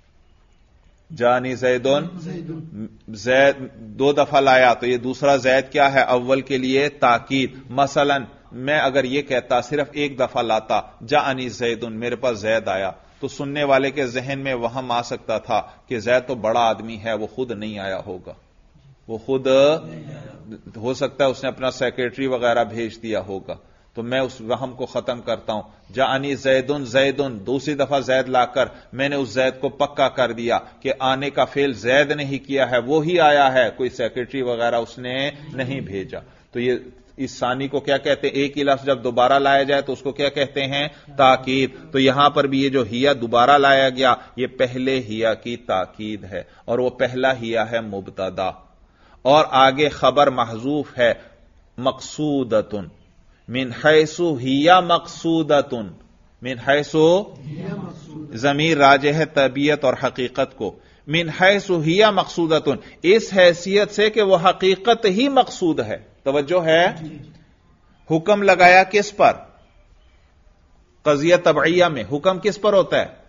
جانی زیدن، زید 2 دفعہ لایا تو یہ دوسرا زید کیا ہے؟ اول کے لیے تاکید. مثلا میں اگر یہ کہتا، صرف 1 دفعہ لاتا جانی زیدن، میرے پاس زید آیا، تو سننے والے کے ذہن میں وہم آ سکتا تھا کہ زید تو بڑا آدمی ہے، وہ خود نہیں آیا ہوگا، وہ خود ہو سکتا ہے اس نے اپنا سیکریٹری وغیرہ بھیج دیا ہوگا. تو میں اس وہم کو ختم کرتا ہوں. جاءنی زیدن زیدن، دوسری دفعہ زید لا کر میں نے اس زید کو پکا کر دیا کہ آنے کا فعل زید نے ہی کیا ہے، وہی آیا ہے، کوئی سیکرٹری وغیرہ اس نے نہیں بھیجا. تو یہ اس ثانی کو کیا کہتے ہیں؟ ایک ہی لفظ جب دوبارہ لایا جائے تو اس کو کیا کہتے ہیں؟ تاکید. تو یہاں پر بھی یہ جو ہیا دوبارہ لایا گیا یہ پہلے ہیا کی تاکید ہے، اور وہ پہلا ہیا ہے مبتدا، اور آگے خبر محذوف ہے مقصودتن، من حیث ہیا مقصودتن، من حیث ضمیر راجع ہے طبیعت اور حقیقت کو، من حیث ہیا مقصودتن، اس حیثیت سے کہ وہ حقیقت ہی مقصود ہے. توجہ ہے؟ حکم لگایا کس پر؟ قضیہ تبعیہ میں حکم کس پر ہوتا ہے؟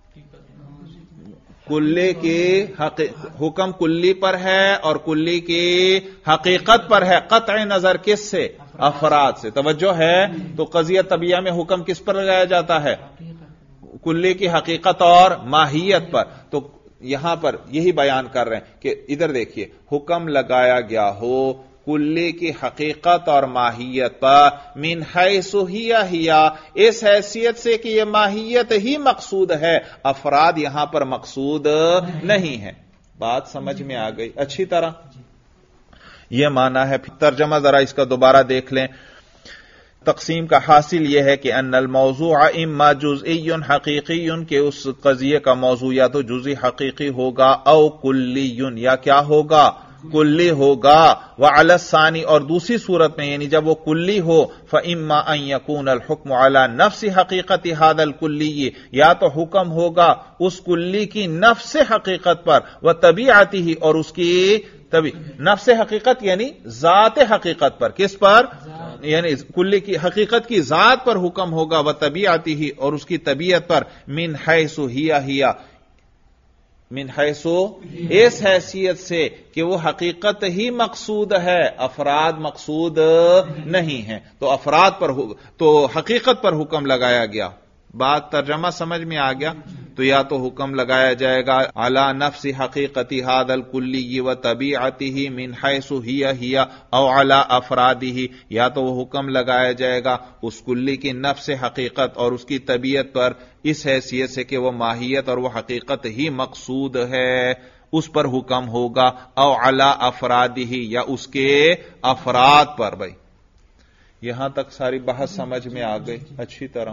کلی کی حکم کلی پر ہے اور کلی کی حقیقت پر ہے، قطع نظر کس سے؟ افراد سے. توجہ ہے؟ تو قضیہ طبعیہ میں حکم کس پر لگایا جاتا ہے؟ کلی کی حقیقت اور ماہیت پر. تو یہاں پر یہی بیان کر رہے ہیں کہ ادھر دیکھیے، حکم لگایا گیا ہو کلی کی حقیقت اور ماہیت پر، من حیث ہیا، اس حیثیت سے کہ یہ ماہیت ہی مقصود ہے، افراد یہاں پر مقصود نہیں ہے. بات سمجھ میں آ گئی اچھی طرح؟ یہ معنی ہے. ترجمہ ذرا اس کا دوبارہ دیکھ لیں. تقسیم کا حاصل یہ ہے کہ ان الموضوع اما جزئی حقیقی، کہ اس قضیے کا موضوع یا تو جزئی حقیقی ہوگا، او کلی، یا کیا ہوگا؟ کلی ہوگا. وعلی الثانی، اور دوسری صورت میں یعنی جب وہ کلی ہو، فاما ان یکون الحکم علی نفس حقیقت ھذا الکلی، یا تو حکم ہوگا اس کلی کی نفس حقیقت پر، وطبیعتہ، اور اس کی نفس حقیقت یعنی ذات حقیقت پر. کس پر؟ یعنی کلی کی حقیقت کی ذات پر حکم ہوگا، وطبیعتہ، اور اس کی طبیعت پر، من حیث ہیا، من حیث، اس حیثیت سے کہ وہ حقیقت ہی مقصود ہے، افراد مقصود نہیں ہیں. تو افراد پر تو حقیقت پر حکم لگایا گیا. بات ترجمہ سمجھ میں آ گیا؟ تو یا تو حکم لگایا جائے گا علی نفس حقیقت ھذا الکلی وطبیعتہ من حیث ہیا، او علی افرادہ، یا تو وہ حکم لگایا جائے گا اس کلی کی نفس حقیقت اور اس کی طبیعت پر، اس حیثیت سے کہ وہ ماہیت اور وہ حقیقت ہی مقصود ہے، اس پر حکم ہوگا، او علی افرادہ، یا اس کے افراد پر. بھائی یہاں تک ساری بحث سمجھ میں آ گئی اچھی طرح؟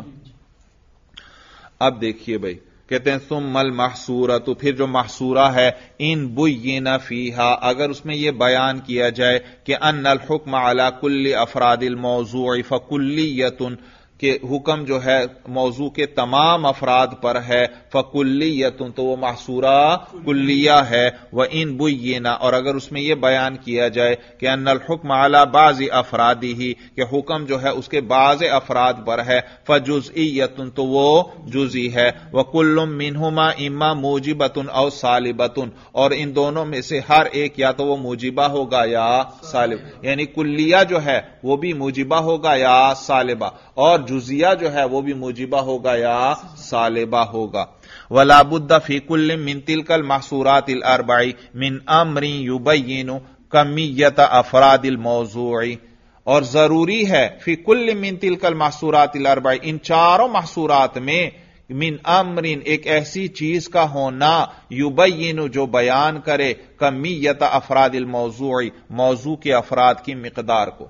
اب دیکھیے بھائی، کہتے ہیں ثم المحصورہ، تو پھر جو محصورہ ہے، ان بین فیہا، اگر اس میں یہ بیان کیا جائے کہ ان الحکم علی کل افراد الموضوع فکلیۃ، کہ حکم جو ہے موضوع کے تمام افراد پر ہے، فکلیۃ، تو وہ محصورہ کلیہ ہے. وان بین، اور اگر اس میں یہ بیان کیا جائے کہ ان الحکم علی بعض افرادہ، کہ حکم جو ہے اس کے بعض افراد پر ہے، فجزئیۃ، تو وہ جزئی ہے. وکل منہما اما موجبۃ او سالبۃ، اور ان دونوں میں سے ہر ایک یا تو وہ موجبہ ہوگا یا سالب، یعنی کلیہ جو ہے وہ بھی موجبہ ہوگا یا سالبہ، اور جزیہ جو ہے وہ بھی موجبہ ہوگا یا سالبہ ہوگا. ولا بد فی کل من تلک المحصورات الاربع من امر یبین کمیت افراد الموضوع، اور ضروری ہے فی کل من تلک المحصورات الاربع، ان چاروں محصورات میں، من امر، ایک ایسی چیز کا ہونا، یبین، جو بیان کرے، کمیت افراد الموضوع، موضوع کے افراد کی مقدار کو.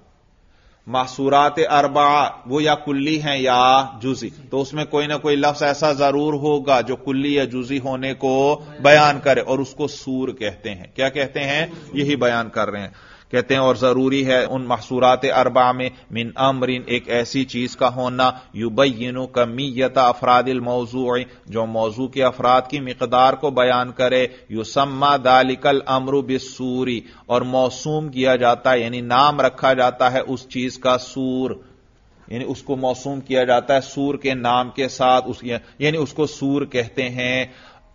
محصورات اربعہ وہ یا کلی ہیں یا جزئی، تو اس میں کوئی نہ کوئی لفظ ایسا ضرور ہوگا جو کلی یا جزئی ہونے کو بیان کرے، اور اس کو سور کہتے ہیں. کیا کہتے ہیں؟ یہی بیان کر رہے ہیں. کہتے ہیں اور ضروری ہے ان محصورات اربعہ میں، من امر، ایک ایسی چیز کا ہونا، یبین کمیت افراد الموضوع، جو موضوع کے افراد کی مقدار کو بیان کرے. یسمى ذلك الامر بالسور، اور موسوم کیا جاتا ہے یعنی نام رکھا جاتا ہے اس چیز کا سور، یعنی اس کو موسوم کیا جاتا ہے سور کے نام کے ساتھ، یعنی اس کو سور کہتے ہیں.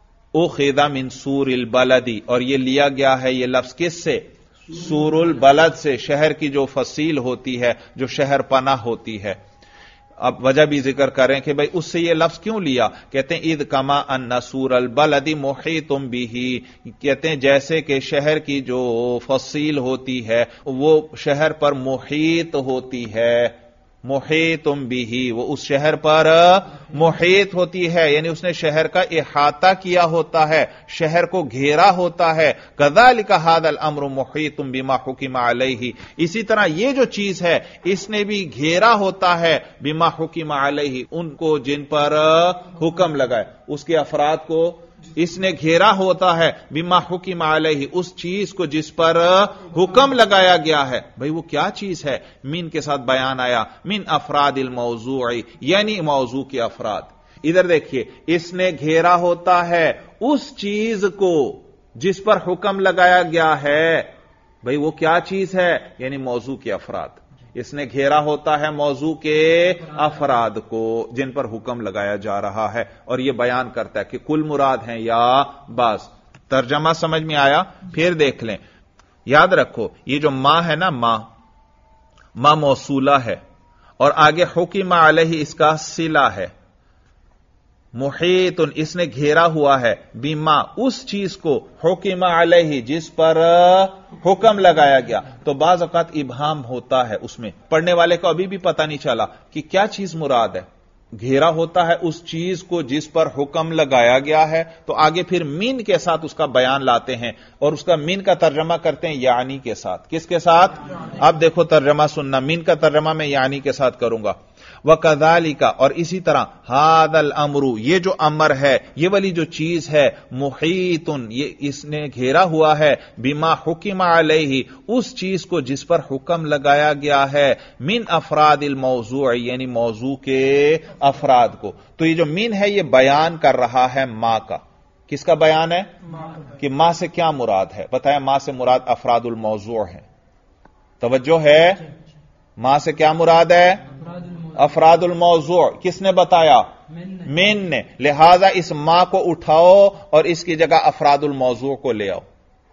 اخذ من سور البلد، اور یہ لیا گیا ہے یہ لفظ کس سے؟ سور البلد سے، شہر کی جو فصیل ہوتی ہے، جو شہر پناہ ہوتی ہے. اب وجہ بھی ذکر کریں کہ بھئی اس سے یہ لفظ کیوں لیا؟ کہتے ہیں اذ کما ان سور البلد محیط بہ، کہتے ہیں جیسے کہ شہر کی جو فصیل ہوتی ہے وہ شہر پر محیط ہوتی ہے. محیطم بھی، وہ اس شہر پر محیط ہوتی ہے، یعنی اس نے شہر کا احاطہ کیا ہوتا ہے، شہر کو گھیرا ہوتا ہے. کذالک ھذا الامر محیط بما حکم علیہ، اسی طرح یہ جو چیز ہے اس نے بھی گھیرا ہوتا ہے بما حکم علیہ، ان کو جن پر حکم لگائے، اس کے افراد کو اس نے گھیرا ہوتا ہے بما حکم علیہ، اس چیز کو جس پر حکم لگایا گیا ہے. بھئی وہ کیا چیز ہے؟ من کے ساتھ بیان آیا، من افراد الموضوع، یعنی موضوع کے افراد. ادھر دیکھیے، اس نے گھیرا ہوتا ہے اس چیز کو جس پر حکم لگایا گیا ہے. بھئی وہ کیا چیز ہے؟ یعنی موضوع کے افراد. اس نے گھیرا ہوتا ہے موضوع کے افراد کو جن پر حکم لگایا جا رہا ہے، اور یہ بیان کرتا ہے کہ کل مراد ہیں یا بعض. ترجمہ سمجھ میں آیا؟ پھر دیکھ لیں. یاد رکھو یہ جو ما ہے نا، ما موصولہ ہے، اور آگے حکم علیہ اس کا صلہ ہے. محیط، اس نے گھیرا ہوا ہے، بما، اس چیز کو، حکم علیہ، جس پر حکم لگایا گیا. تو بعض اوقات ابہام ہوتا ہے اس میں، پڑھنے والے کو ابھی بھی پتہ نہیں چلا کہ کیا چیز مراد ہے. گھیرا ہوتا ہے اس چیز کو جس پر حکم لگایا گیا ہے، تو آگے پھر مین کے ساتھ اس کا بیان لاتے ہیں، اور اس کا مین کا ترجمہ کرتے ہیں یعنی کے ساتھ. کس کے ساتھ؟ اب دیکھو ترجمہ سننا، مین کا ترجمہ میں یعنی کے ساتھ کروں گا. وَكَذَلِكَ، اور اسی طرح، هَذَا الْأَمْرُ، یہ جو امر ہے، یہ والی جو چیز ہے، محیط، یہ اس نے گھیرا ہوا ہے، بما حکم علیہ، اس چیز کو جس پر حکم لگایا گیا ہے، من افراد الموضوع، یعنی موضوع کے افراد کو. تو یہ جو من ہے یہ بیان کر رہا ہے ما کا. کس کا بیان ہے؟ کہ ما سے کیا مراد ہے. بتایا ما سے مراد افراد الموضوع ہے. توجہ ہے؟ ما سے کیا مراد ہے؟ افراد الموضوع. کس نے بتایا؟ من نے. لہذا اس ما کو اٹھاؤ اور اس کی جگہ افراد الموضوع کو لے آؤ.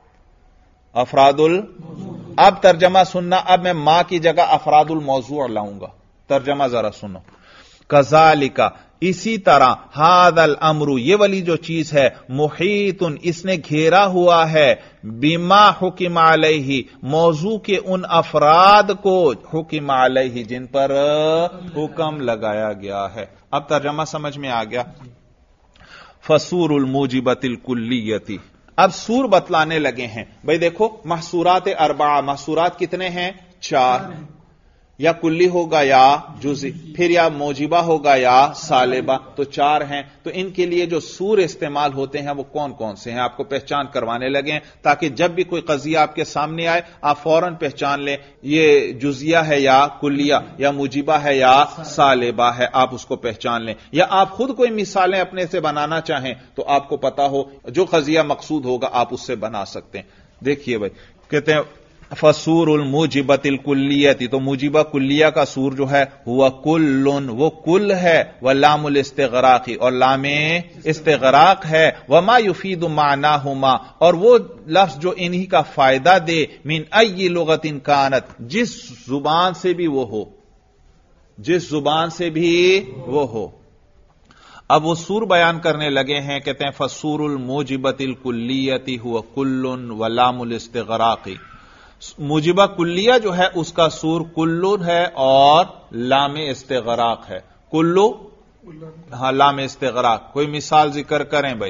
اب ترجمہ سننا، اب میں ما کی جگہ افراد الموضوع لاؤں گا. ترجمہ ذرا سنو. کذالک، اسی طرح، ھذا الامر، یہ والی جو چیز ہے، محیط، اس نے گھیرا ہوا ہے، بما حکم علیہ، موضوع کے ان افراد کو، حکم علیہ، جن پر حکم لگایا گیا ہے. اب ترجمہ سمجھ میں آ گیا. فصور الموجبۃ الکلیۃ، اب سور بتلانے لگے ہیں. بھئی دیکھو، محصورات اربعہ، محصورات کتنے ہیں؟ 4. یا کلی ہوگا یا جزئی، پھر یا موجبہ ہوگا یا سالبہ، تو 4 ہیں. تو ان کے لیے جو سور استعمال ہوتے ہیں وہ کون کون سے ہیں آپ کو پہچان کروانے لگے ہیں، تاکہ جب بھی کوئی قضیہ آپ کے سامنے آئے آپ فوراً پہچان لیں یہ جزیہ ہے یا کلیہ، یا موجبہ ہے یا سالبہ ہے، آپ اس کو پہچان لیں. یا آپ خود کوئی مثالیں اپنے سے بنانا چاہیں تو آپ کو پتا ہو جو قضیہ مقصود ہوگا آپ اس سے بنا سکتے ہیں. دیکھیے بھائی، کہتے ہیں فصور الموجبۃ الکلیۃ، تو موجبہ کلیہ کا سور جو ہے ہوا کل، وہ کل ہے، ولام الاستغراق، اور لام استغراق ہے، وما یفید معناہما، اور وہ لفظ جو انہی کا فائدہ دے، من ای لغت کانت، جس زبان سے بھی وہ ہو، جس زبان سے بھی وہ ہو. اب وہ سور بیان کرنے لگے ہیں. کہتے ہیں فصور الموجبۃ الکلیۃ ہوا کل ولام الاستغراق. موجبہ کلیہ جو ہے اس کا سور کلو ہے اور لام استغراق ہے. کلو، ہاں، لام استغراق. کوئی مثال ذکر کریں بھائی.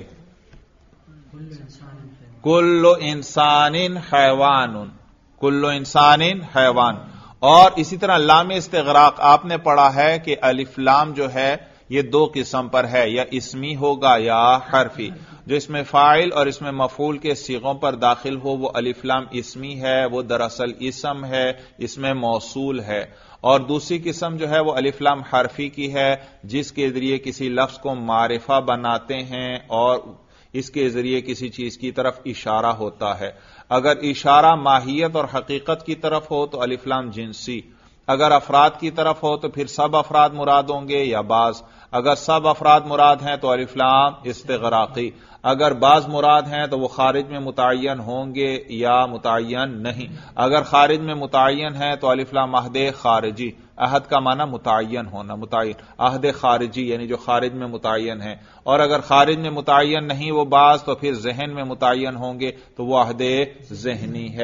کلو انسان حیوان، کلو انسان حیوان. اور اسی طرح لام استغراق آپ نے پڑھا ہے کہ الف لام جو ہے یہ 2 قسم پر ہے، یا اسمی ہوگا یا حرفی. جو اس میں فاعل اور اس میں مفعول کے صیغوں پر داخل ہو وہ الف لام اسمی ہے، وہ دراصل اسم ہے، اس میں موصول ہے. اور دوسری قسم جو ہے وہ الف لام حرفی کی ہے، جس کے ذریعے کسی لفظ کو معرفہ بناتے ہیں اور اس کے ذریعے کسی چیز کی طرف اشارہ ہوتا ہے. اگر اشارہ ماہیت اور حقیقت کی طرف ہو تو الف لام جنسی، اگر افراد کی طرف ہو تو پھر سب افراد مراد ہوں گے یا بعض، اگر سب افراد مراد ہیں تو الف لام استغراقی، اگر بعض مراد ہیں تو وہ خارج میں متعین ہوں گے یا متعین نہیں. اگر خارج میں متعین ہیں تو الف لام عہد خارجی، عہد کا معنی متعین ہونا، متعین، عہد خارجی یعنی جو خارج میں متعین ہے. اور اگر خارج میں متعین نہیں وہ بعض تو پھر ذہن میں متعین ہوں گے تو وہ عہد ذہنی ہے.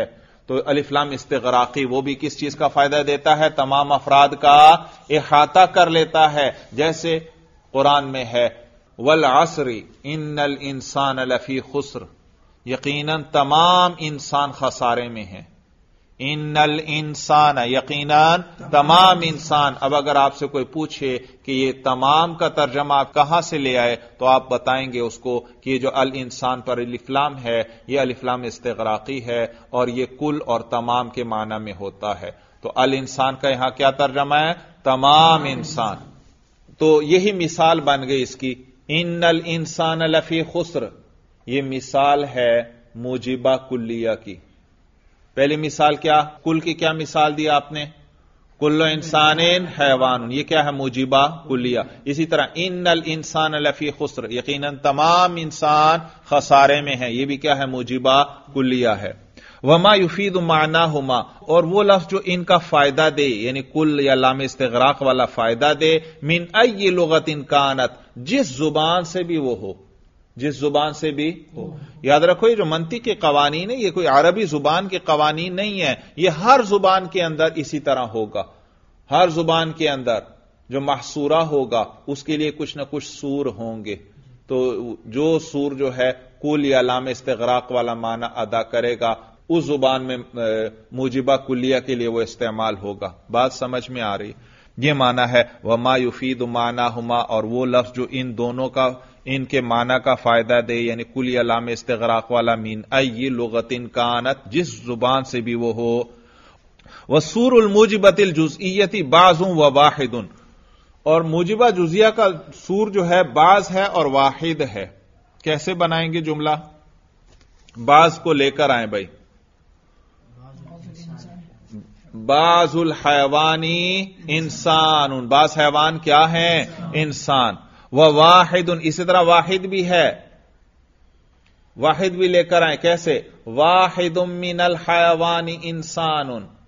تو الف لام استغراقی وہ بھی کس چیز کا فائدہ دیتا ہے؟ تمام افراد کا احاطہ کر لیتا ہے. جیسے قرآن میں ہے والعصر ان الانسان لفی خسر، یقیناً تمام انسان خسارے میں ہیں. ان الانسان یقیناً تمام انسان. اب اگر آپ سے کوئی پوچھے کہ یہ تمام کا ترجمہ آپ کہاں سے لے آئے تو آپ بتائیں گے اس کو کہ یہ جو الانسان پر الف لام ہے یہ الف لام استغراقی ہے اور یہ کل اور تمام کے معنی میں ہوتا ہے. تو الانسان کا یہاں کیا ترجمہ ہے؟ تمام انسان. تو یہی مثال بن گئی اس کی، ان الانسان لفی خسر. یہ مثال ہے موجبہ کلیہ کی. پہلی مثال کیا؟ کل کی کیا مثال دی آپ نے؟ کل انسان حیوان، یہ کیا ہے؟ موجبہ کلیہ. اسی طرح ان الانسان لفی خسر، یقیناً تمام انسان خسارے میں ہیں، یہ بھی کیا ہے؟ موجبہ کلیہ ہے. وما یفید معناہما، اور وہ لفظ جو ان کا فائدہ دے، یعنی کل یا لام استغراق والا فائدہ دے، من ای لغت کانت، جس زبان سے بھی وہ ہو، جس زبان سے بھی ہو. یاد رکھو یہ جو منطق کے قوانین ہے یہ کوئی عربی زبان کے قوانین نہیں ہے، یہ ہر زبان کے اندر اسی طرح ہوگا. ہر زبان کے اندر جو محصورہ ہوگا اس کے لیے کچھ نہ کچھ سور ہوں گے. تو جو سور جو ہے کل یا لام استغراق والا معنی ادا کرے گا اس زبان میں موجبہ کلیہ کے لیے وہ استعمال ہوگا. بات سمجھ میں آ رہی؟ یہ معنی ہے وما یفید معناہما، اور وہ لفظ جو ان دونوں کا ان کے معنی کا فائدہ دے، یعنی کل یا لام استغراق والا من ای لغت کانت، جس زبان سے بھی وہ ہو. وسور الموجبۃ الجزئیۃ بعض و واحد، اور موجبہ جزیہ کا سور جو ہے بعض ہے اور واحد ہے. کیسے بنائیں گے جملہ؟ بعض کو لے کر آئیں بھائی. بعض الحیوانی انسان، بعض حیوان کیا ہیں؟ انسان. واحد، اسی طرح واحد بھی ہے، واحد بھی لے کر آئیں. کیسے؟ واحد من الحیوان انسان،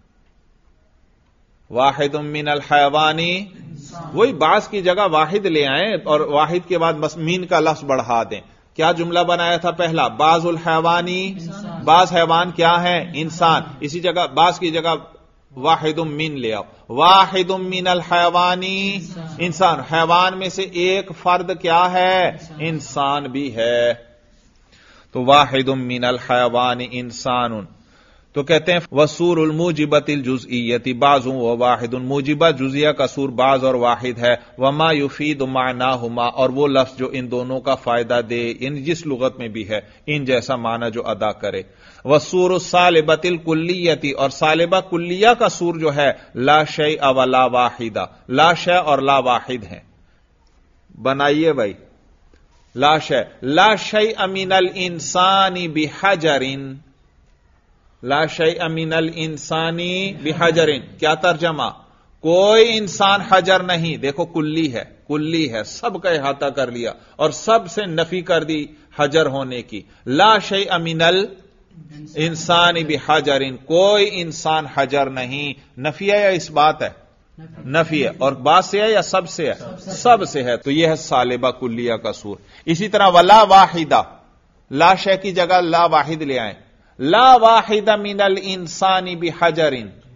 واحد من الحیوان. وہی بعض کی جگہ واحد لے آئیں اور واحد کے بعد بس مین کا لفظ بڑھا دیں. کیا جملہ بنایا تھا پہلا؟ بعض الحیوانی، بعض حیوان کیا ہے؟ انسان. اسی جگہ بعض کی جگہ واحد من لے آؤ. واحد من الحیوانی انسان، حیوان میں سے ایک فرد کیا ہے؟ انسان بھی ہے. تو واحد من الحیوان انسان. تو کہتے ہیں وسور الموجبۃ الجزئیۃ بعض و واحد، موجبہ جزیہ کا سور بعض اور واحد ہے. وما یفید معناہما، اور وہ لفظ جو ان دونوں کا فائدہ دے، یعنی جس لغت میں بھی ہے ان جیسا معنی جو ادا کرے. وسور الصالبۃ الکلیۃ، اور صالبہ کلیہ کا سور جو ہے لا شیء ولا واحدہ، لا شیء اور لا واحد ہیں. بنائیے بھائی. لا شیء، لا شیء من الانسان بحجر، لا شیء من الانسان بحجر. کیا ترجمہ؟ کوئی انسان حجر نہیں. دیکھو کلی ہے، کلی ہے، سب کا احاطہ کر لیا اور سب سے نفی کر دی حجر ہونے کی. لا شیء من الانسان بحجر، کوئی انسان حجر نہیں. نفی ہے یا اس بات ہے؟ نفی ہے. اور بات سے ہے یا سب سے ہے؟ سب سے ہے. تو یہ ہے صالبہ کلیہ کا سور. اسی طرح ولا واحدہ، لا شیء کی جگہ لا واحد لے آئیں. لا واحد من الانسان بحجر،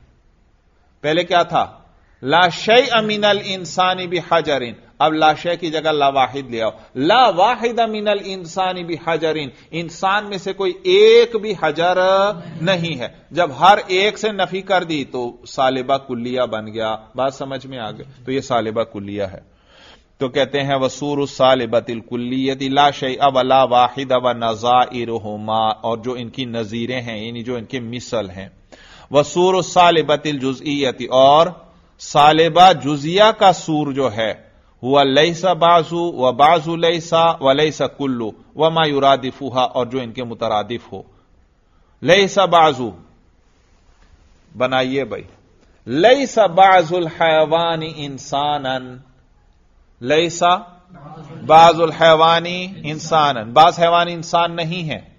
پہلے کیا تھا؟ لا شیء من الانسان بحجر. اب لا شیء کی جگہ لا واحد لے آؤ. لا واحد من الانسان بحجر، انسان میں سے کوئی ایک بھی حجر نہیں ہے. جب ہر ایک سے نفی کر دی تو صالبہ کلیہ بن گیا. بات سمجھ میں آ گئی؟ تو یہ صالبہ کلیہ ہے. تو کہتے ہیں وسور الصالبۃ الکلیۃ لا شیء ولا واحد ونظائرہما، اور جو ان کی نظیریں ہیں یعنی جو ان کے مثل ہیں. وسور الصالبۃ الجزئیۃ، اور صالبہ جزیہ کا سور جو ہے ہوا لیس بعض و بعض لیس و لیس کل وما یرادفھا، اور جو ان کے مترادف ہو. لیس بعض، بنائیے بھائی. لیس بعض الحیوان انسانا، لیسا بعض الحیوانی انسان، بعض حیوان انسان نہیں ہے.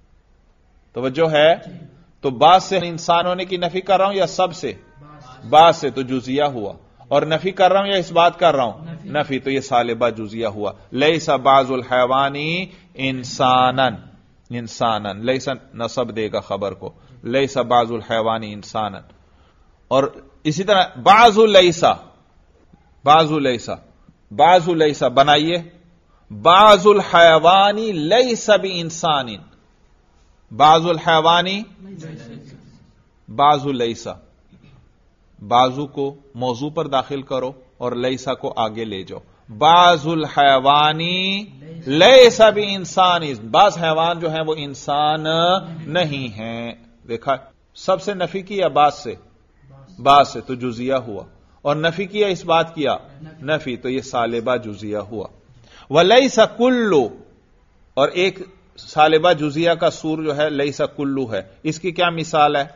توجہ ہے؟ تو بعض سے انسان ہونے کی نفی کر رہا ہوں یا سب سے؟ بعض سے، تو جزیہ ہوا. اور نفی کر رہا ہوں یا اس بات کر رہا ہوں؟ نفی. تو یہ صالبہ جزیہ ہوا. لیسا بعض الحیوانی انسانا. انسانن، لیسا نصب دے گا خبر کو، لیسا بعض الحیوانی انسانن. اور اسی طرح بعض لیسا، بعض لیسا، بعض لیسا بنائیے، بعض الحیوانی لیسا بانسان، بعض الحیوانی بعض لیسا، بعضو کو موضوع پر داخل کرو اور لیسا کو آگے لے جاؤ. بعض الحیوانی لیسا بانسان، بعض حیوان جو ہیں وہ انسان نہیں ہیں. دیکھا سب سے نفی کیا بعض سے، بعض سے تو جزیہ ہوا، اور نفی کیا اس بات کیا نفی، تو یہ سالبہ جزیہ ہوا. ولیسا کلو، اور ایک سالبہ جزیہ کا سور جو ہے لیسا کلو ہے، اس کی کیا مثال ہے؟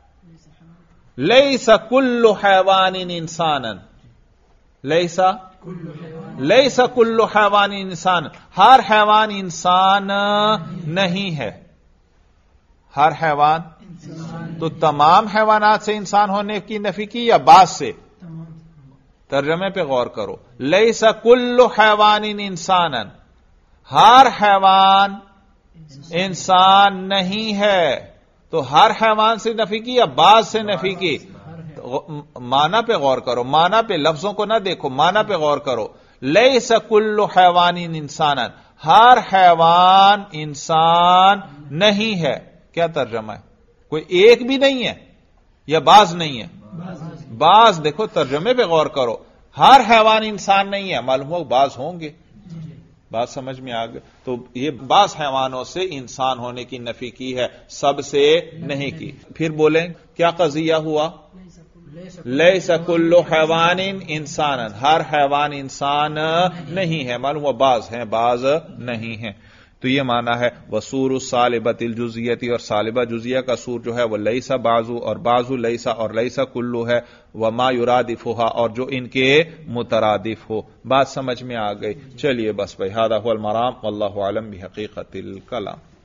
لیسا کلو حیوان انسانن، لیسا کلو حیوان انسان، ہر حیوان انسان نہیں ہے. ہر حیوان، تو تمام حیوانات سے انسان ہونے کی نفی کی یا بعض سے؟ ترجمے پہ غور کرو. لیسا کلو حیوان انسانن، ہر حیوان انسان نہیں ہے. تو ہر حیوان سے نفی کی یا بعض سے نفی کی؟ معنی پہ غور کرو، معنی پہ، لفظوں کو نہ دیکھو، معنی پہ غور کرو. لیسا کلو حیوان انسانن، ہر حیوان انسان نہیں ہے. کیا ترجمہ ہے؟ کوئی ایک بھی نہیں ہے یا بعض نہیں ہے؟ بعض. دیکھو ترجمے پہ غور کرو، ہر حیوان انسان نہیں ہے، معلوم ہو بعض ہوں گے. بات سمجھ میں آ گئی؟ تو یہ بعض حیوانوں سے انسان ہونے کی نفی کی ہے، سب سے نہیں کی. پھر بولیں کیا قضیہ ہوا؟ لیسا کلو حیوان انسانن، ہر حیوان انسان نہیں ہے، معلوم ہوا بعض ہیں بعض نہیں ہیں. تو یہ معنی ہے وسور الصالبۃ الجزیتی، اور صالبہ جزیہ کا سور جو ہے وہ لیسا بعضو اور بعضو لیسا اور لیسا کلو ہے، وما یرادفھا، اور جو ان کے مترادف ہو. بات سمجھ میں آ گئی؟ چلیے بس بھائی، ھذا ھو المرام واللہ اعلم بحقیقت الکلام.